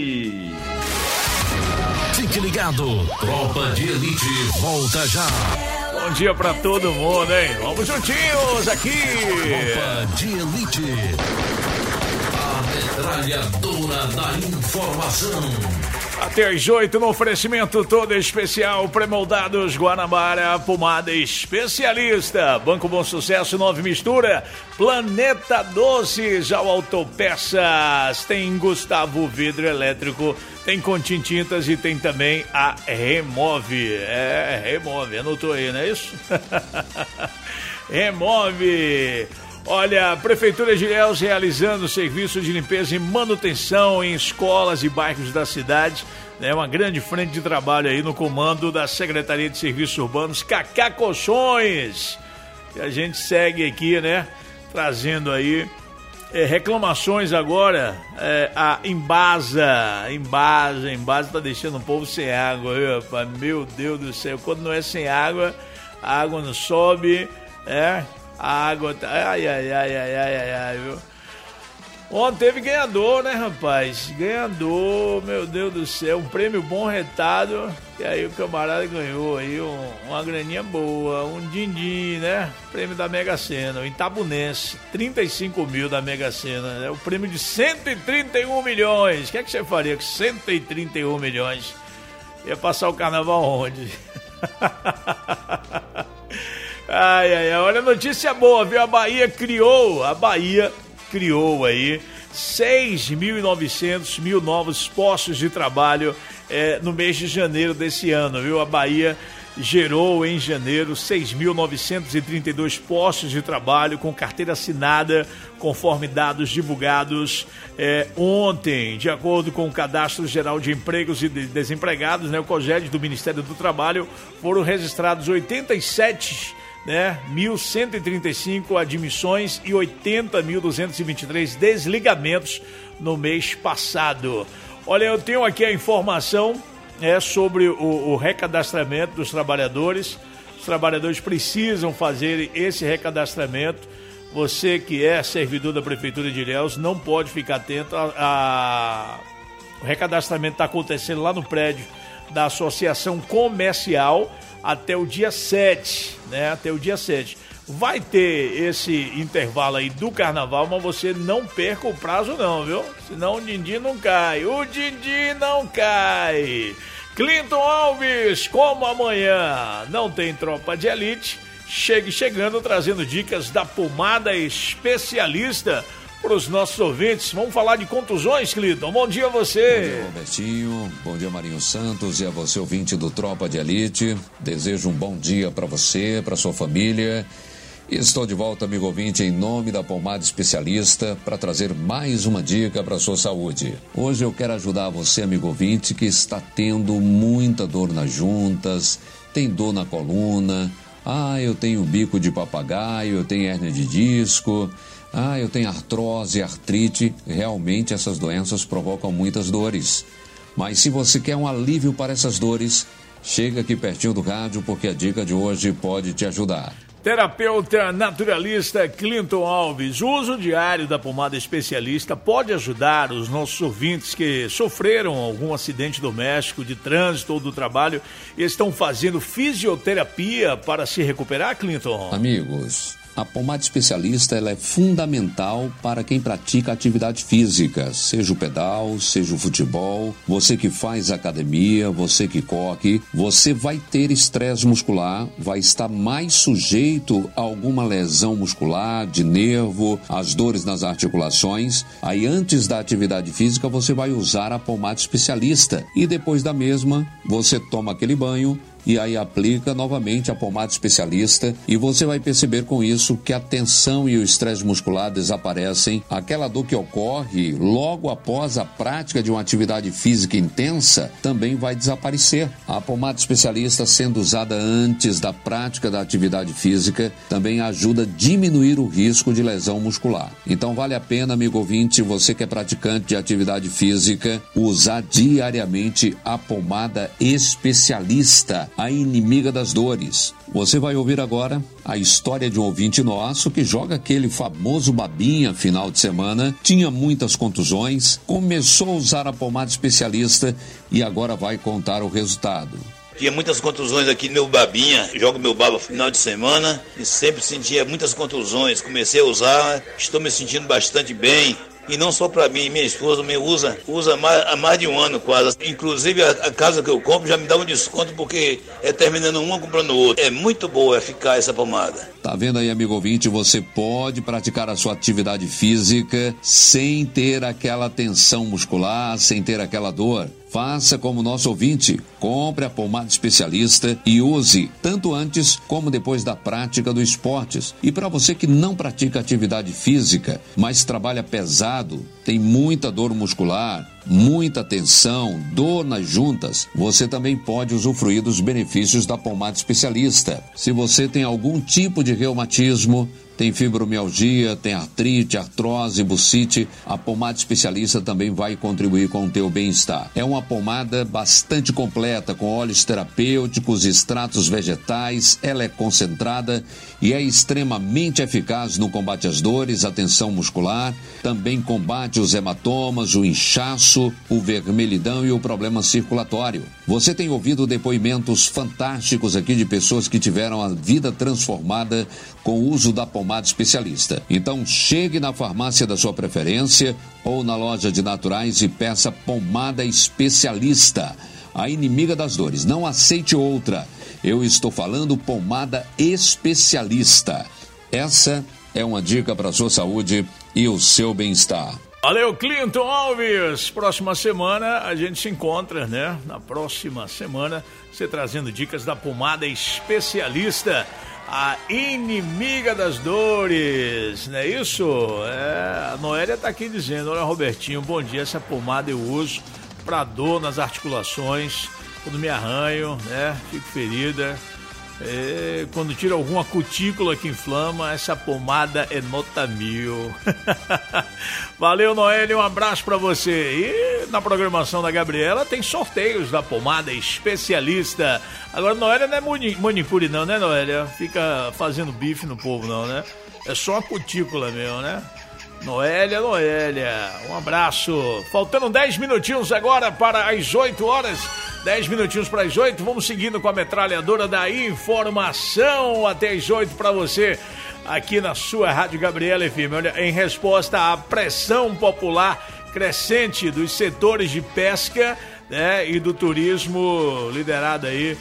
Fique ligado, Tropa de Elite volta já. Bom dia pra todo mundo, hein? Vamos juntinhos aqui. Tropa de Elite. metralhadora da informação. Até às 8 no oferecimento todo especial, pré-moldados Guanabara, pomada especialista, Banco Bom Sucesso, Nova Mistura, Planeta Doces, ao Autopeças, tem Gustavo Vidro Elétrico, tem Contim Tintas e tem também a Remove. Remove, anotou aí, não é isso? Remove. Olha, a Prefeitura de Ilhéus realizando serviços de limpeza e manutenção em escolas e bairros da cidade. É uma grande frente de trabalho aí no comando da Secretaria de Serviços Urbanos, Cacá Colchões. E a gente segue aqui, né, trazendo aí reclamações agora. A Embasa tá deixando o povo sem água, viu, rapaz? Meu Deus do céu, quando não é sem água, a água não sobe, a água tá... Ai, viu? Ontem teve ganhador, né, rapaz? Ganhador, meu Deus do céu, um prêmio bom retado. E aí o camarada ganhou aí uma graninha boa, um din-din, né? Prêmio da Mega Sena, o Itabunense, 35 mil da Mega Sena, né? O prêmio de 131 milhões. O que é que você faria com 131 milhões? Ia passar o carnaval onde? Olha a notícia boa, viu? A Bahia criou aí 6.900 novos postos de trabalho no mês de janeiro desse ano, viu? A Bahia gerou em janeiro 6.932 postos de trabalho com carteira assinada, conforme dados divulgados ontem, de acordo com o Cadastro Geral de Empregos e Desempregados, né, o COGED do Ministério do Trabalho, foram registrados 1.135 admissões e 80.223 desligamentos no mês passado. Olha, eu tenho aqui a informação sobre o recadastramento dos trabalhadores. Os trabalhadores precisam fazer esse recadastramento. Você que é servidor da Prefeitura de Ilhéus não pode ficar atento. O recadastramento está acontecendo lá no prédio da Associação Comercial até o dia 7, né? Até o dia 7. Vai ter esse intervalo aí do carnaval, mas você não perca o prazo não, viu? Senão o din-din não cai. O din-din não cai. Clinton Alves, como amanhã não tem tropa de elite, chegando trazendo dicas da pomada especialista para os nossos ouvintes. Vamos falar de contusões, Clinton. Bom dia a você. Bom dia, Robertinho. Bom dia, Marinho Santos, e a você, ouvinte do Tropa de Elite. Desejo um bom dia para você, para sua família. E estou de volta, amigo ouvinte, em nome da Pomada Especialista, para trazer mais uma dica para a sua saúde. Hoje eu quero ajudar você, amigo ouvinte, que está tendo muita dor nas juntas, tem dor na coluna. Eu tenho bico de papagaio, eu tenho hérnia de disco... eu tenho artrose, artrite. Realmente essas doenças provocam muitas dores. Mas se você quer um alívio para essas dores, chega aqui pertinho do rádio, porque a dica de hoje pode te ajudar. Terapeuta naturalista Clinton Alves. O uso diário da pomada especialista pode ajudar os nossos ouvintes que sofreram algum acidente doméstico, de trânsito ou do trabalho e estão fazendo fisioterapia para se recuperar, Clinton? Amigos, a pomada especialista ela é fundamental para quem pratica atividade física, seja o pedal, seja o futebol, você que faz academia, você que corre, você vai ter estresse muscular, vai estar mais sujeito a alguma lesão muscular, de nervo, as dores nas articulações. Aí antes da atividade física você vai usar a pomada especialista e depois da mesma você toma aquele banho e aí aplica novamente a pomada especialista e você vai perceber com isso que a tensão e o estresse muscular desaparecem. Aquela dor que ocorre logo após a prática de uma atividade física intensa também vai desaparecer. A pomada especialista, sendo usada antes da prática da atividade física, também ajuda a diminuir o risco de lesão muscular. Então vale a pena, amigo ouvinte, você que é praticante de atividade física, usar diariamente a pomada especialista, a inimiga das dores. Você vai ouvir agora a história de um ouvinte nosso que joga aquele famoso babinha final de semana, tinha muitas contusões, começou a usar a pomada especialista e agora vai contar o resultado. Tinha muitas contusões aqui no meu babinha, jogo meu baba final de semana e sempre sentia muitas contusões. Comecei a usar, estou me sentindo bastante bem. E não só para mim, minha esposa me usa há mais de um ano quase. Inclusive a casa que eu compro já me dá um desconto porque é terminando uma comprando outra. É muito boa, eficaz essa pomada. Tá vendo aí, amigo ouvinte? Você pode praticar a sua atividade física sem ter aquela tensão muscular, sem ter aquela dor. Faça como nosso ouvinte, compre a pomada especialista e use tanto antes como depois da prática dos esportes. E para você que não pratica atividade física, mas trabalha pesado, tem muita dor muscular, muita tensão, dor nas juntas, você também pode usufruir dos benefícios da pomada especialista. Se você tem algum tipo de reumatismo, tem fibromialgia, tem artrite, artrose, bursite, a pomada especialista também vai contribuir com o teu bem-estar. É uma pomada bastante completa, com óleos terapêuticos, extratos vegetais, ela é concentrada e é extremamente eficaz no combate às dores, à tensão muscular, também combate os hematomas, o inchaço, o vermelhidão e o problema circulatório. Você tem ouvido depoimentos fantásticos aqui de pessoas que tiveram a vida transformada com o uso da pomada especialista. Então chegue na farmácia da sua preferência ou na loja de naturais e peça pomada especialista, a inimiga das dores. Não aceite outra. Eu estou falando pomada especialista. Essa é uma dica para a sua saúde e o seu bem-estar. Valeu, Clinton Alves. Próxima semana a gente se encontra, né? Na próxima semana, você trazendo dicas da pomada especialista, a inimiga das dores, não é isso? A Noélia tá aqui dizendo, olha, Robertinho, bom dia, essa pomada eu uso pra dor nas articulações, quando me arranho, né? Fico ferida. Quando tira alguma cutícula que inflama, essa pomada é nota 1000. Valeu, Noélia, um abraço pra você. E na programação da Gabriela tem sorteios da pomada especialista. Agora, Noélia não é manicure não, né, Noélia? Fica fazendo bife no povo não, né? É só a cutícula mesmo, né? Noélia, um abraço. Faltando 10 minutinhos agora para as 8 horas. 10 minutinhos para as 8, vamos seguindo com a metralhadora da informação até as 8 para você, aqui na sua Rádio Gabriela FM. Olha, em resposta à pressão popular crescente dos setores de pesca, né, e do turismo, liderada aí,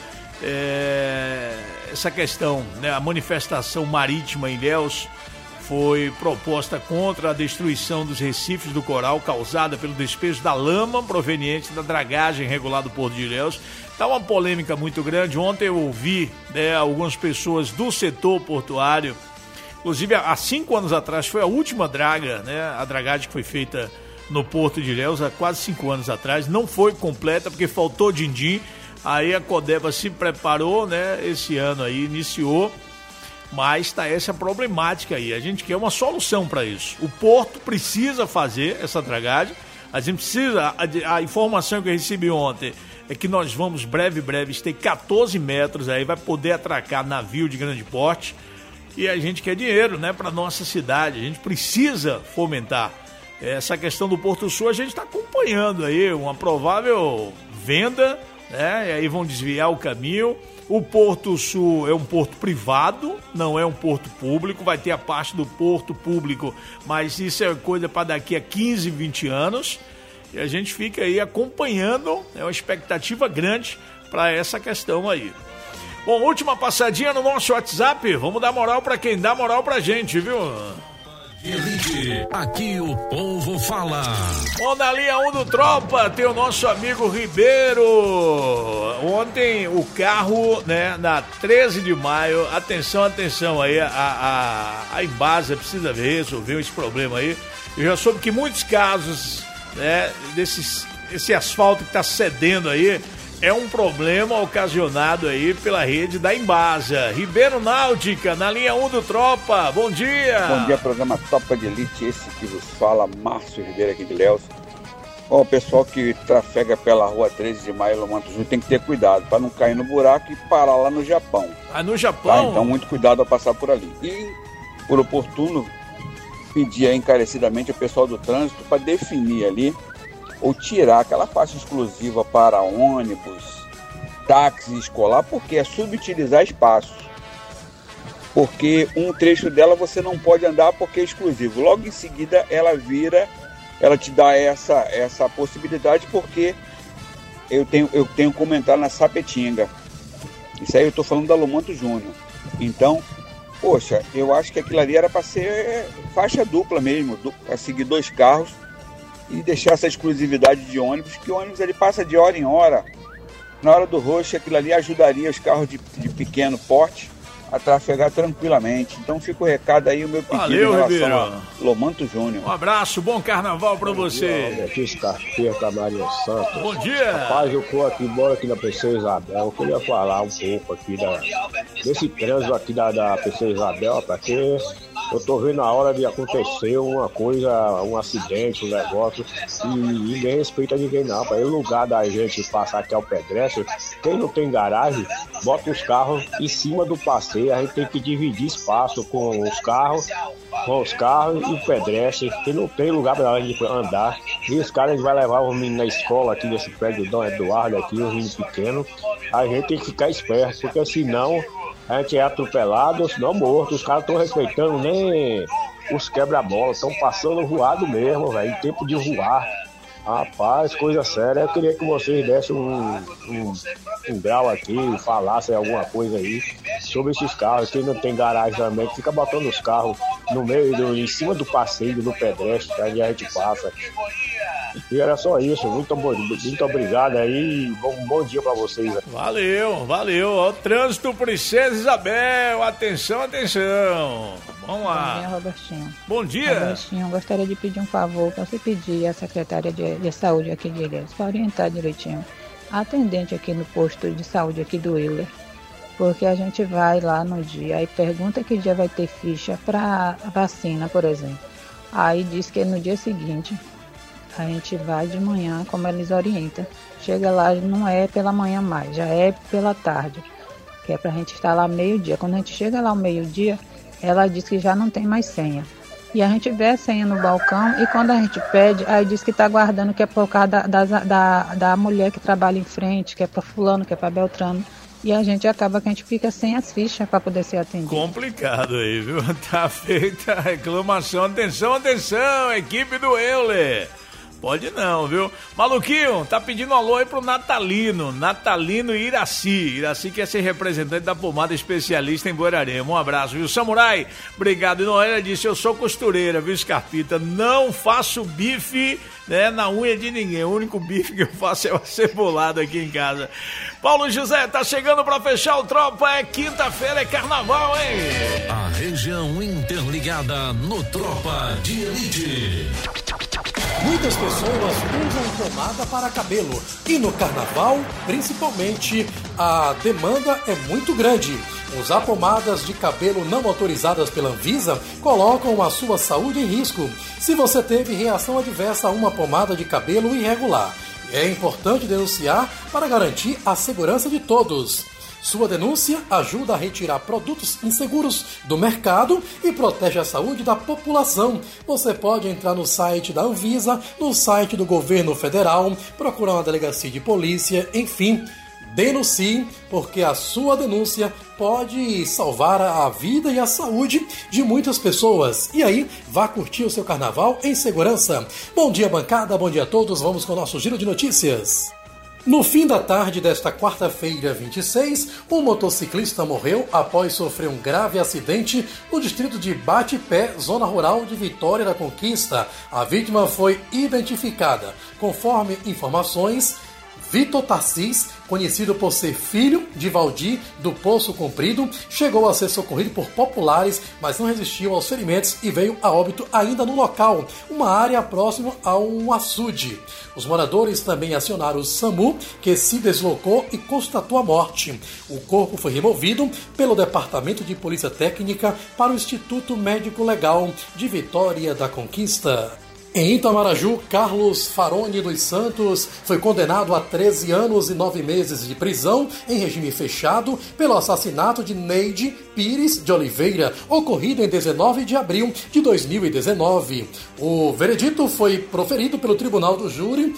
essa questão, né, a manifestação marítima em Ilhéus foi proposta contra a destruição dos recifes do coral causada pelo despejo da lama proveniente da dragagem irregular do Porto de Ilhéus. Está uma polêmica muito grande. Ontem eu ouvi, né, algumas pessoas do setor portuário, inclusive há 5 anos atrás, foi a última draga, né, a dragagem que foi feita no Porto de Ilhéus há quase 5 anos atrás, não foi completa porque faltou din-din. Aí a Codeva se preparou, né, esse ano aí, iniciou. Mas está essa problemática aí, a gente quer uma solução para isso. O Porto precisa fazer essa dragagem, a gente precisa, a informação que eu recebi ontem é que nós vamos breve ter 14 metros aí, vai poder atracar navio de grande porte, e a gente quer dinheiro, né, para nossa cidade, a gente precisa fomentar essa questão do Porto Sul. A gente está acompanhando aí uma provável venda, né, e aí vão desviar o caminho. O Porto Sul é um porto privado, não é um porto público, vai ter a parte do porto público, mas isso é coisa para daqui a 15, 20 anos, e a gente fica aí acompanhando, é uma expectativa grande para essa questão aí. Bom, última passadinha no nosso WhatsApp, vamos dar moral para quem dá moral pra gente, viu? Elite, aqui o povo fala. Bom, na linha 1 do Tropa tem o nosso amigo Ribeiro. Ontem o carro, né, na 13 de maio, atenção aí, a Embasa precisa resolver esse problema aí. Eu já soube que muitos casos, né, esse asfalto que está cedendo aí, é um problema ocasionado aí pela rede da Embasa. Ribeiro Náutica, na linha 1 do Tropa, bom dia! Bom dia, programa Tropa de Elite, esse que vos fala, Márcio Ribeiro aqui de Ilhéus. Ó, o pessoal que trafega pela rua 13 de maio, Lomanto Sul, tem que ter cuidado para não cair no buraco e parar lá no Japão. Ah, no Japão? Tá? Então, muito cuidado ao passar por ali. E, por oportuno, pedir encarecidamente ao pessoal do trânsito para definir ali ou tirar aquela faixa exclusiva para ônibus, táxi escolar, porque é subutilizar espaço. Porque um trecho dela você não pode andar porque é exclusivo. Logo em seguida ela vira ela te dá essa possibilidade, porque eu tenho comentário na Sapetinga. Isso aí eu estou falando da Lomanto Júnior. Então, poxa, eu acho que aquilo ali era para ser faixa dupla mesmo, para seguir 2 carros e deixar essa exclusividade de ônibus, que o ônibus ele passa de hora em hora. Na hora do rush, aquilo ali ajudaria os carros de pequeno porte a trafegar tranquilamente. Então fica o recado aí, o meu pedido. Valeu, em relação Ribeiro. a Lomanto Júnior. Um abraço, bom carnaval pra você. Aqui Escarpeta, Maria Santos. Bom dia. Rapaz, eu moro aqui na PC Isabel. Eu queria falar um pouco aqui desse trânsito aqui da PC Isabel, porque eu tô vendo a hora de acontecer uma coisa, um acidente, um negócio, e ninguém respeita ninguém não. Para o lugar da gente passar aqui ao pedestre, quem não tem garagem, bota os carros em cima do passeio. A gente tem que dividir espaço com os carros e o pedestre, que não tem lugar para a gente andar. E os caras vai levar os meninos na escola aqui nesse prédio do Dom Eduardo, aqui, os meninos pequenos. A gente tem que ficar esperto, porque senão a gente é atropelado, senão morto. Os caras estão respeitando nem os quebra-bola, estão passando voado mesmo, velho, em tempo de voar. Rapaz, coisa séria. Eu queria que vocês dessem um grau aqui, falassem alguma coisa aí sobre esses carros. Quem não tem garagem também, fica botando os carros no meio, em cima do passeio, do pedestre, onde a gente passa. E era só isso. Muito obrigado aí. Bom dia pra vocês. Valeu. Ó, trânsito Princesa Isabel. Atenção. Vamos lá. Bom dia, Robertinho. Bom dia. Robertinho, gostaria de pedir um favor para você pedir à secretária de saúde aqui de Ilhéus para orientar direitinho a atendente aqui no posto de saúde aqui do Euler, porque a gente vai lá no dia e pergunta que dia vai ter ficha para vacina, por exemplo. Aí diz que no dia seguinte a gente vai de manhã, como eles orientam. Chega lá, não é pela manhã mais, já é pela tarde, que é pra gente estar lá meio-dia. Quando a gente chega lá ao meio-dia, ela diz que já não tem mais senha. E a gente vê a senha no balcão e quando a gente pede, aí diz que tá guardando, que é por causa da mulher que trabalha em frente, que é pra fulano, que é pra Beltrano. E a gente acaba que a gente fica sem as fichas para poder ser atendido. Complicado aí, viu? Tá feita a reclamação. Atenção, equipe do Euler. Pode não, viu? Maluquinho, tá pedindo alô aí pro Natalino Iraci. Iraci quer ser representante da pomada especialista em Guararema. Um abraço, viu? Samurai, obrigado. E Noélia disse, eu sou costureira, viu, Scarpita? Não faço bife, né, na unha de ninguém. O único bife que eu faço é o cebolado aqui em casa. Paulo José, tá chegando pra fechar o Tropa. É quinta-feira, é carnaval, hein? A região interligada no Tropa de Elite. Muitas pessoas usam pomada para cabelo e no carnaval, principalmente, a demanda é muito grande. Usar pomadas de cabelo não autorizadas pela Anvisa colocam a sua saúde em risco. Se você teve reação adversa a uma pomada de cabelo irregular, é importante denunciar para garantir a segurança de todos. Sua denúncia ajuda a retirar produtos inseguros do mercado e protege a saúde da população. Você pode entrar no site da Anvisa, no site do governo federal, procurar uma delegacia de polícia, enfim, denuncie, porque a sua denúncia pode salvar a vida e a saúde de muitas pessoas. E aí, vá curtir o seu carnaval em segurança. Bom dia, bancada, bom dia a todos. Vamos com o nosso giro de notícias. No fim da tarde desta quarta-feira, 26, um motociclista morreu após sofrer um grave acidente no distrito de Bate-Pé, zona rural de Vitória da Conquista. A vítima foi identificada. Conforme informações, Vitor Tarcís, conhecido por ser filho de Valdir do Poço Comprido, chegou a ser socorrido por populares, mas não resistiu aos ferimentos e veio a óbito ainda no local, uma área próxima a um açude. Os moradores também acionaram o SAMU, que se deslocou e constatou a morte. O corpo foi removido pelo Departamento de Polícia Técnica para o Instituto Médico Legal de Vitória da Conquista. Em Itamaraju, Carlos Faroni dos Santos foi condenado a 13 anos e 9 meses de prisão em regime fechado pelo assassinato de Neide Pires de Oliveira, ocorrido em 19 de abril de 2019. O veredito foi proferido pelo Tribunal do Júri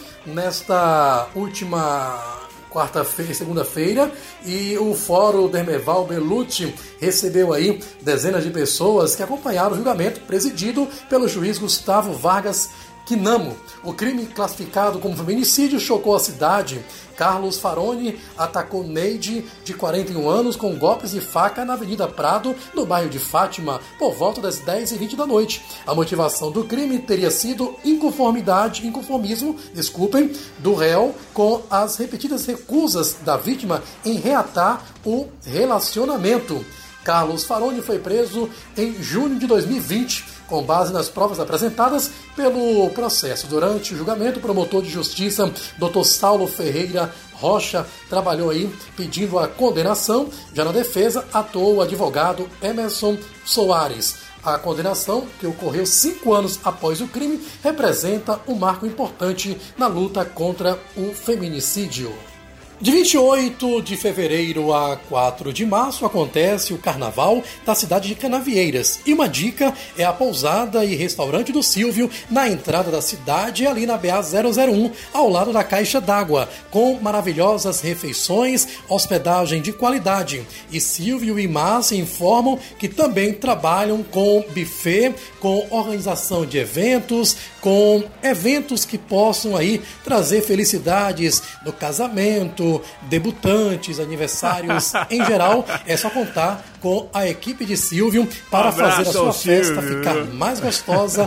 nesta última segunda-feira, e o Fórum Dermeval Belucci recebeu aí dezenas de pessoas que acompanharam o julgamento presidido pelo juiz Gustavo Vargas Quinamo. O crime classificado como feminicídio chocou a cidade. Carlos Faroni atacou Neide, de 41 anos, com golpes de faca na Avenida Prado, no bairro de Fátima, por volta das 10h20 da noite. A motivação do crime teria sido inconformismo do réu com as repetidas recusas da vítima em reatar o relacionamento. Carlos Faroni foi preso em junho de 2020, com base nas provas apresentadas pelo processo. Durante o julgamento, o promotor de justiça, Dr. Saulo Ferreira Rocha, trabalhou aí pedindo a condenação. Já na defesa, atuou o advogado Emerson Soares. A condenação, que ocorreu 5 anos após o crime, representa um marco importante na luta contra o feminicídio. De 28 de fevereiro a 4 de março acontece o Carnaval da cidade de Canavieiras. E uma dica é a pousada e restaurante do Silvio na entrada da cidade, ali na BA 001, ao lado da caixa d'água, com maravilhosas refeições, hospedagem de qualidade. E Silvio e Márcia informam que também trabalham com buffet, com organização de eventos, com eventos que possam aí trazer felicidades no casamento, debutantes, aniversários em geral. É só contar com a equipe de Silvio para fazer a sua festa ficar mais gostosa,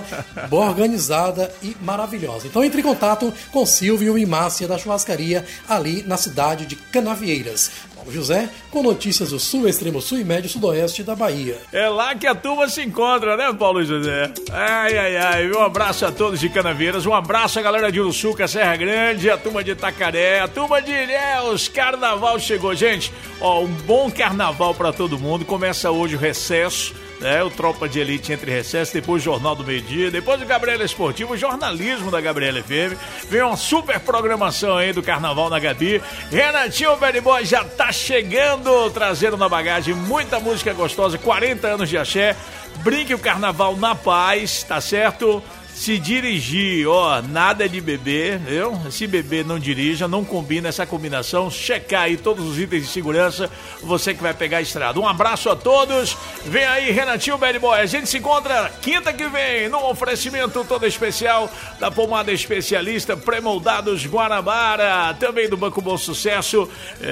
organizada e maravilhosa. Então entre em contato com Silvio e Márcia da churrascaria ali na cidade de Canavieiras. Paulo José com notícias do sul, extremo sul e médio sudoeste da Bahia. É lá que a turma se encontra, né, Paulo José? Ai, ai, ai. Um abraço a todos de Canavieiras, um abraço a galera de Uruçuca, Serra Grande, a turma de Itacaré, a turma de Ilhéus. Carnaval chegou, gente. Ó, um bom carnaval pra todo mundo. Começa hoje o recesso, né? O Tropa de Elite entre recesso, depois o Jornal do Meio-Dia, depois o Gabriela Esportivo, o jornalismo da Gabriela FM. Vem uma super programação aí do Carnaval na Gabi. Renatinho Bad Boy já tá chegando, trazendo na bagagem muita música gostosa, 40 anos de axé. Brinque o Carnaval na paz, tá certo? Se dirigir, ó, nada de beber, viu? Se beber, não dirija, não combina essa combinação. Checar aí todos os itens de segurança, você que vai pegar a estrada. Um abraço a todos. Vem aí, Renatinho Bad Boy. A gente se encontra quinta que vem, num oferecimento todo especial da Pomada Especialista Pré-Moldados Guanabara, também do Banco Bom Sucesso,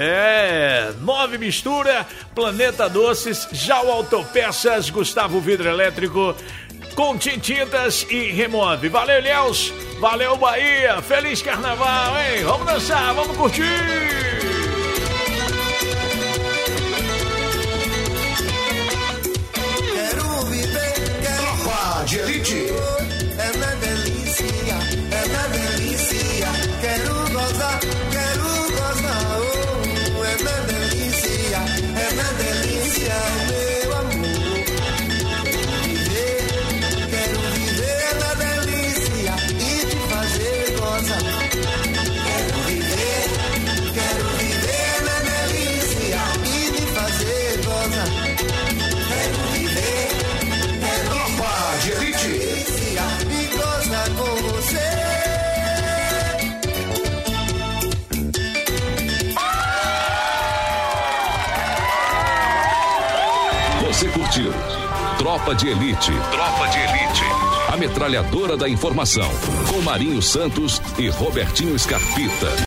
9 Mistura, Planeta Doces, Jau Autopeças, Gustavo Vidro Elétrico, Contim Tintas e Remove. Valeu, Ilhéus. Valeu, Bahia. Feliz Carnaval, hein? Vamos dançar, vamos curtir. Quero viver, Tropa de Elite. É na delícia, quero gozar, oh, é na delícia, meu amor. Quero viver na delícia e te fazer gozar. Quero viver na delícia e te fazer gozar. Quero viver, Tropa de Elite. E gozar com você. Você curtiu Tropa de Elite. Tropa de Elite. A metralhadora da informação. Com Marinho Santos e Robertinho Scarpita.